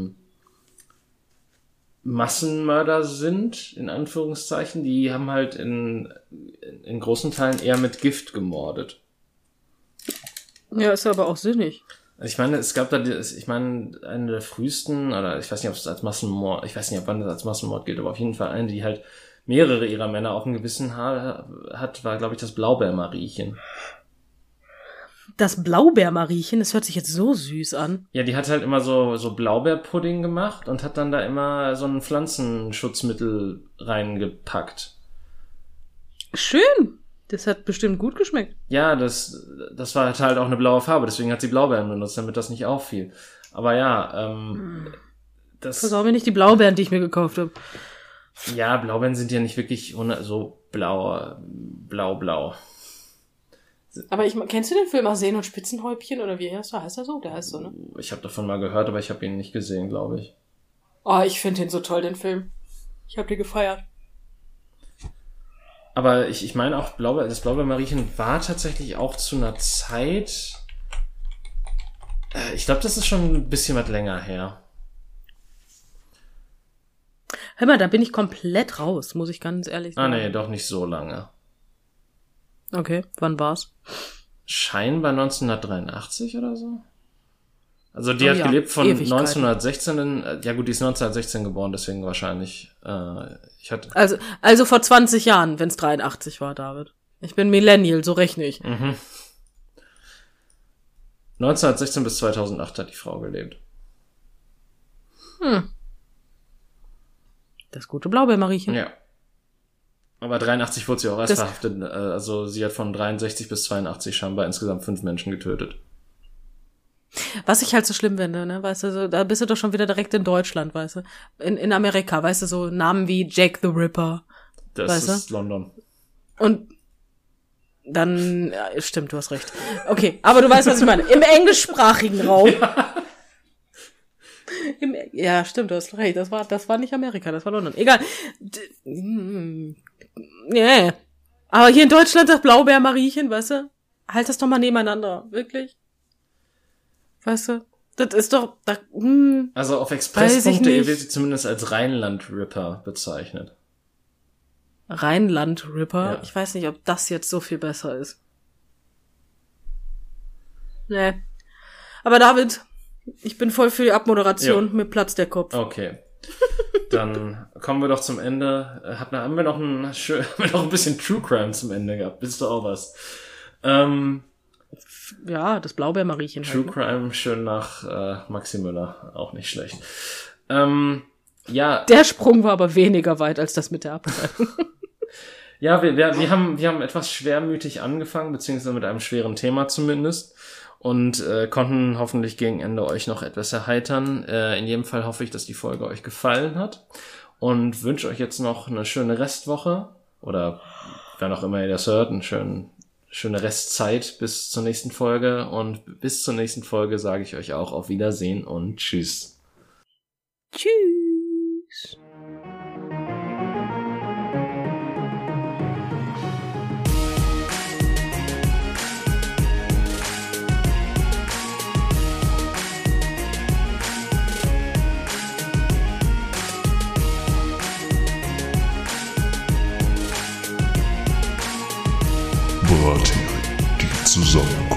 Massenmörder sind, in Anführungszeichen, die haben halt in großen Teilen eher mit Gift gemordet. Ja, ist aber auch sinnig. Ich meine, es gab da, eine der frühesten, oder ich weiß nicht, ob es als Massenmord, ich weiß nicht, ob wann das als Massenmord gilt, aber auf jeden Fall eine, die halt mehrere ihrer Männer auf dem Gewissen hat, war, glaube ich, das Blaubeermariechen. Das Blaubeermariechen, das hört sich jetzt so süß an. Ja, die hat halt immer so Blaubeerpudding gemacht und hat dann da immer so ein Pflanzenschutzmittel reingepackt. Schön. Das hat bestimmt gut geschmeckt. Ja, das war halt auch eine blaue Farbe, deswegen hat sie Blaubeeren benutzt, damit das nicht auffiel. Aber ja, das... Versau mir nicht die Blaubeeren, die ich mir gekauft habe. Ja, Blaubeeren sind ja nicht wirklich so blau. Aber kennst du den Film Arsen und Spitzenhäubchen oder wie heißt er? Heißt er so? Der heißt so, ne? Ich habe davon mal gehört, aber ich habe ihn nicht gesehen, glaube ich. Oh, ich finde den so toll, den Film. Ich habe den gefeiert. Aber ich meine auch, das Blaubeermariechen war tatsächlich auch zu einer Zeit... ich glaube, das ist schon ein bisschen was länger her. Hör mal, da bin ich komplett raus, muss ich ganz ehrlich sagen. Ah, nee, doch nicht so lange. Okay, wann war's? Scheinbar 1983 oder so. Also die hat gelebt von 1916, ja gut, die ist 1916 geboren, deswegen wahrscheinlich, Also vor 20 Jahren, wenn's 83 war, David. Ich bin Millennial, so rechne ich. 1916 bis 2008 hat die Frau gelebt. Das gute Blaubeermariechen. Ja. Aber 83 wurde sie auch erst verhaftet, also sie hat von 63 bis 82 scheinbar insgesamt 5 Menschen getötet. Was ich halt so schlimm finde, ne, weißt du, so, da bist du doch schon wieder direkt in Deutschland, weißt du. In Amerika, weißt du, so Namen wie Jack the Ripper. Das ist London. Und dann, ja, stimmt, du hast recht. Okay, aber du weißt, was ich meine. Im englischsprachigen Raum. Ja, stimmt, du hast recht. Das war nicht Amerika, das war London. Egal. Yeah. Aber hier in Deutschland sagt Blaubeermariechen, weißt du? Halt das doch mal nebeneinander. Wirklich? Weißt du? Das ist doch... Also auf express.de wird sie zumindest als Rheinland-Ripper bezeichnet. Rheinland-Ripper? Ja. Ich weiß nicht, ob das jetzt so viel besser ist. Nee. Aber David, ich bin voll für die Abmoderation. Mir platzt der Kopf. Okay. Dann kommen wir doch zum Ende. Haben wir noch ein bisschen True Crime zum Ende gehabt? Bist du auch was? Ja, das Blaubeermariechen. True Crime schön nach Maxi Müller. Auch nicht schlecht. Ja. Der Sprung war aber weniger weit als das mit der Abtreibung. Ja, wir haben etwas schwermütig angefangen, beziehungsweise mit einem schweren Thema zumindest. Und konnten hoffentlich gegen Ende euch noch etwas erheitern. In jedem Fall hoffe ich, dass die Folge euch gefallen hat. Und wünsche euch jetzt noch eine schöne Restwoche. Oder wer noch immer ihr das hört, eine schöne Restzeit bis zur nächsten Folge. Und bis zur nächsten Folge sage ich euch auch auf Wiedersehen und Tschüss. Tschüss. Brathering, die Zusammenkunft.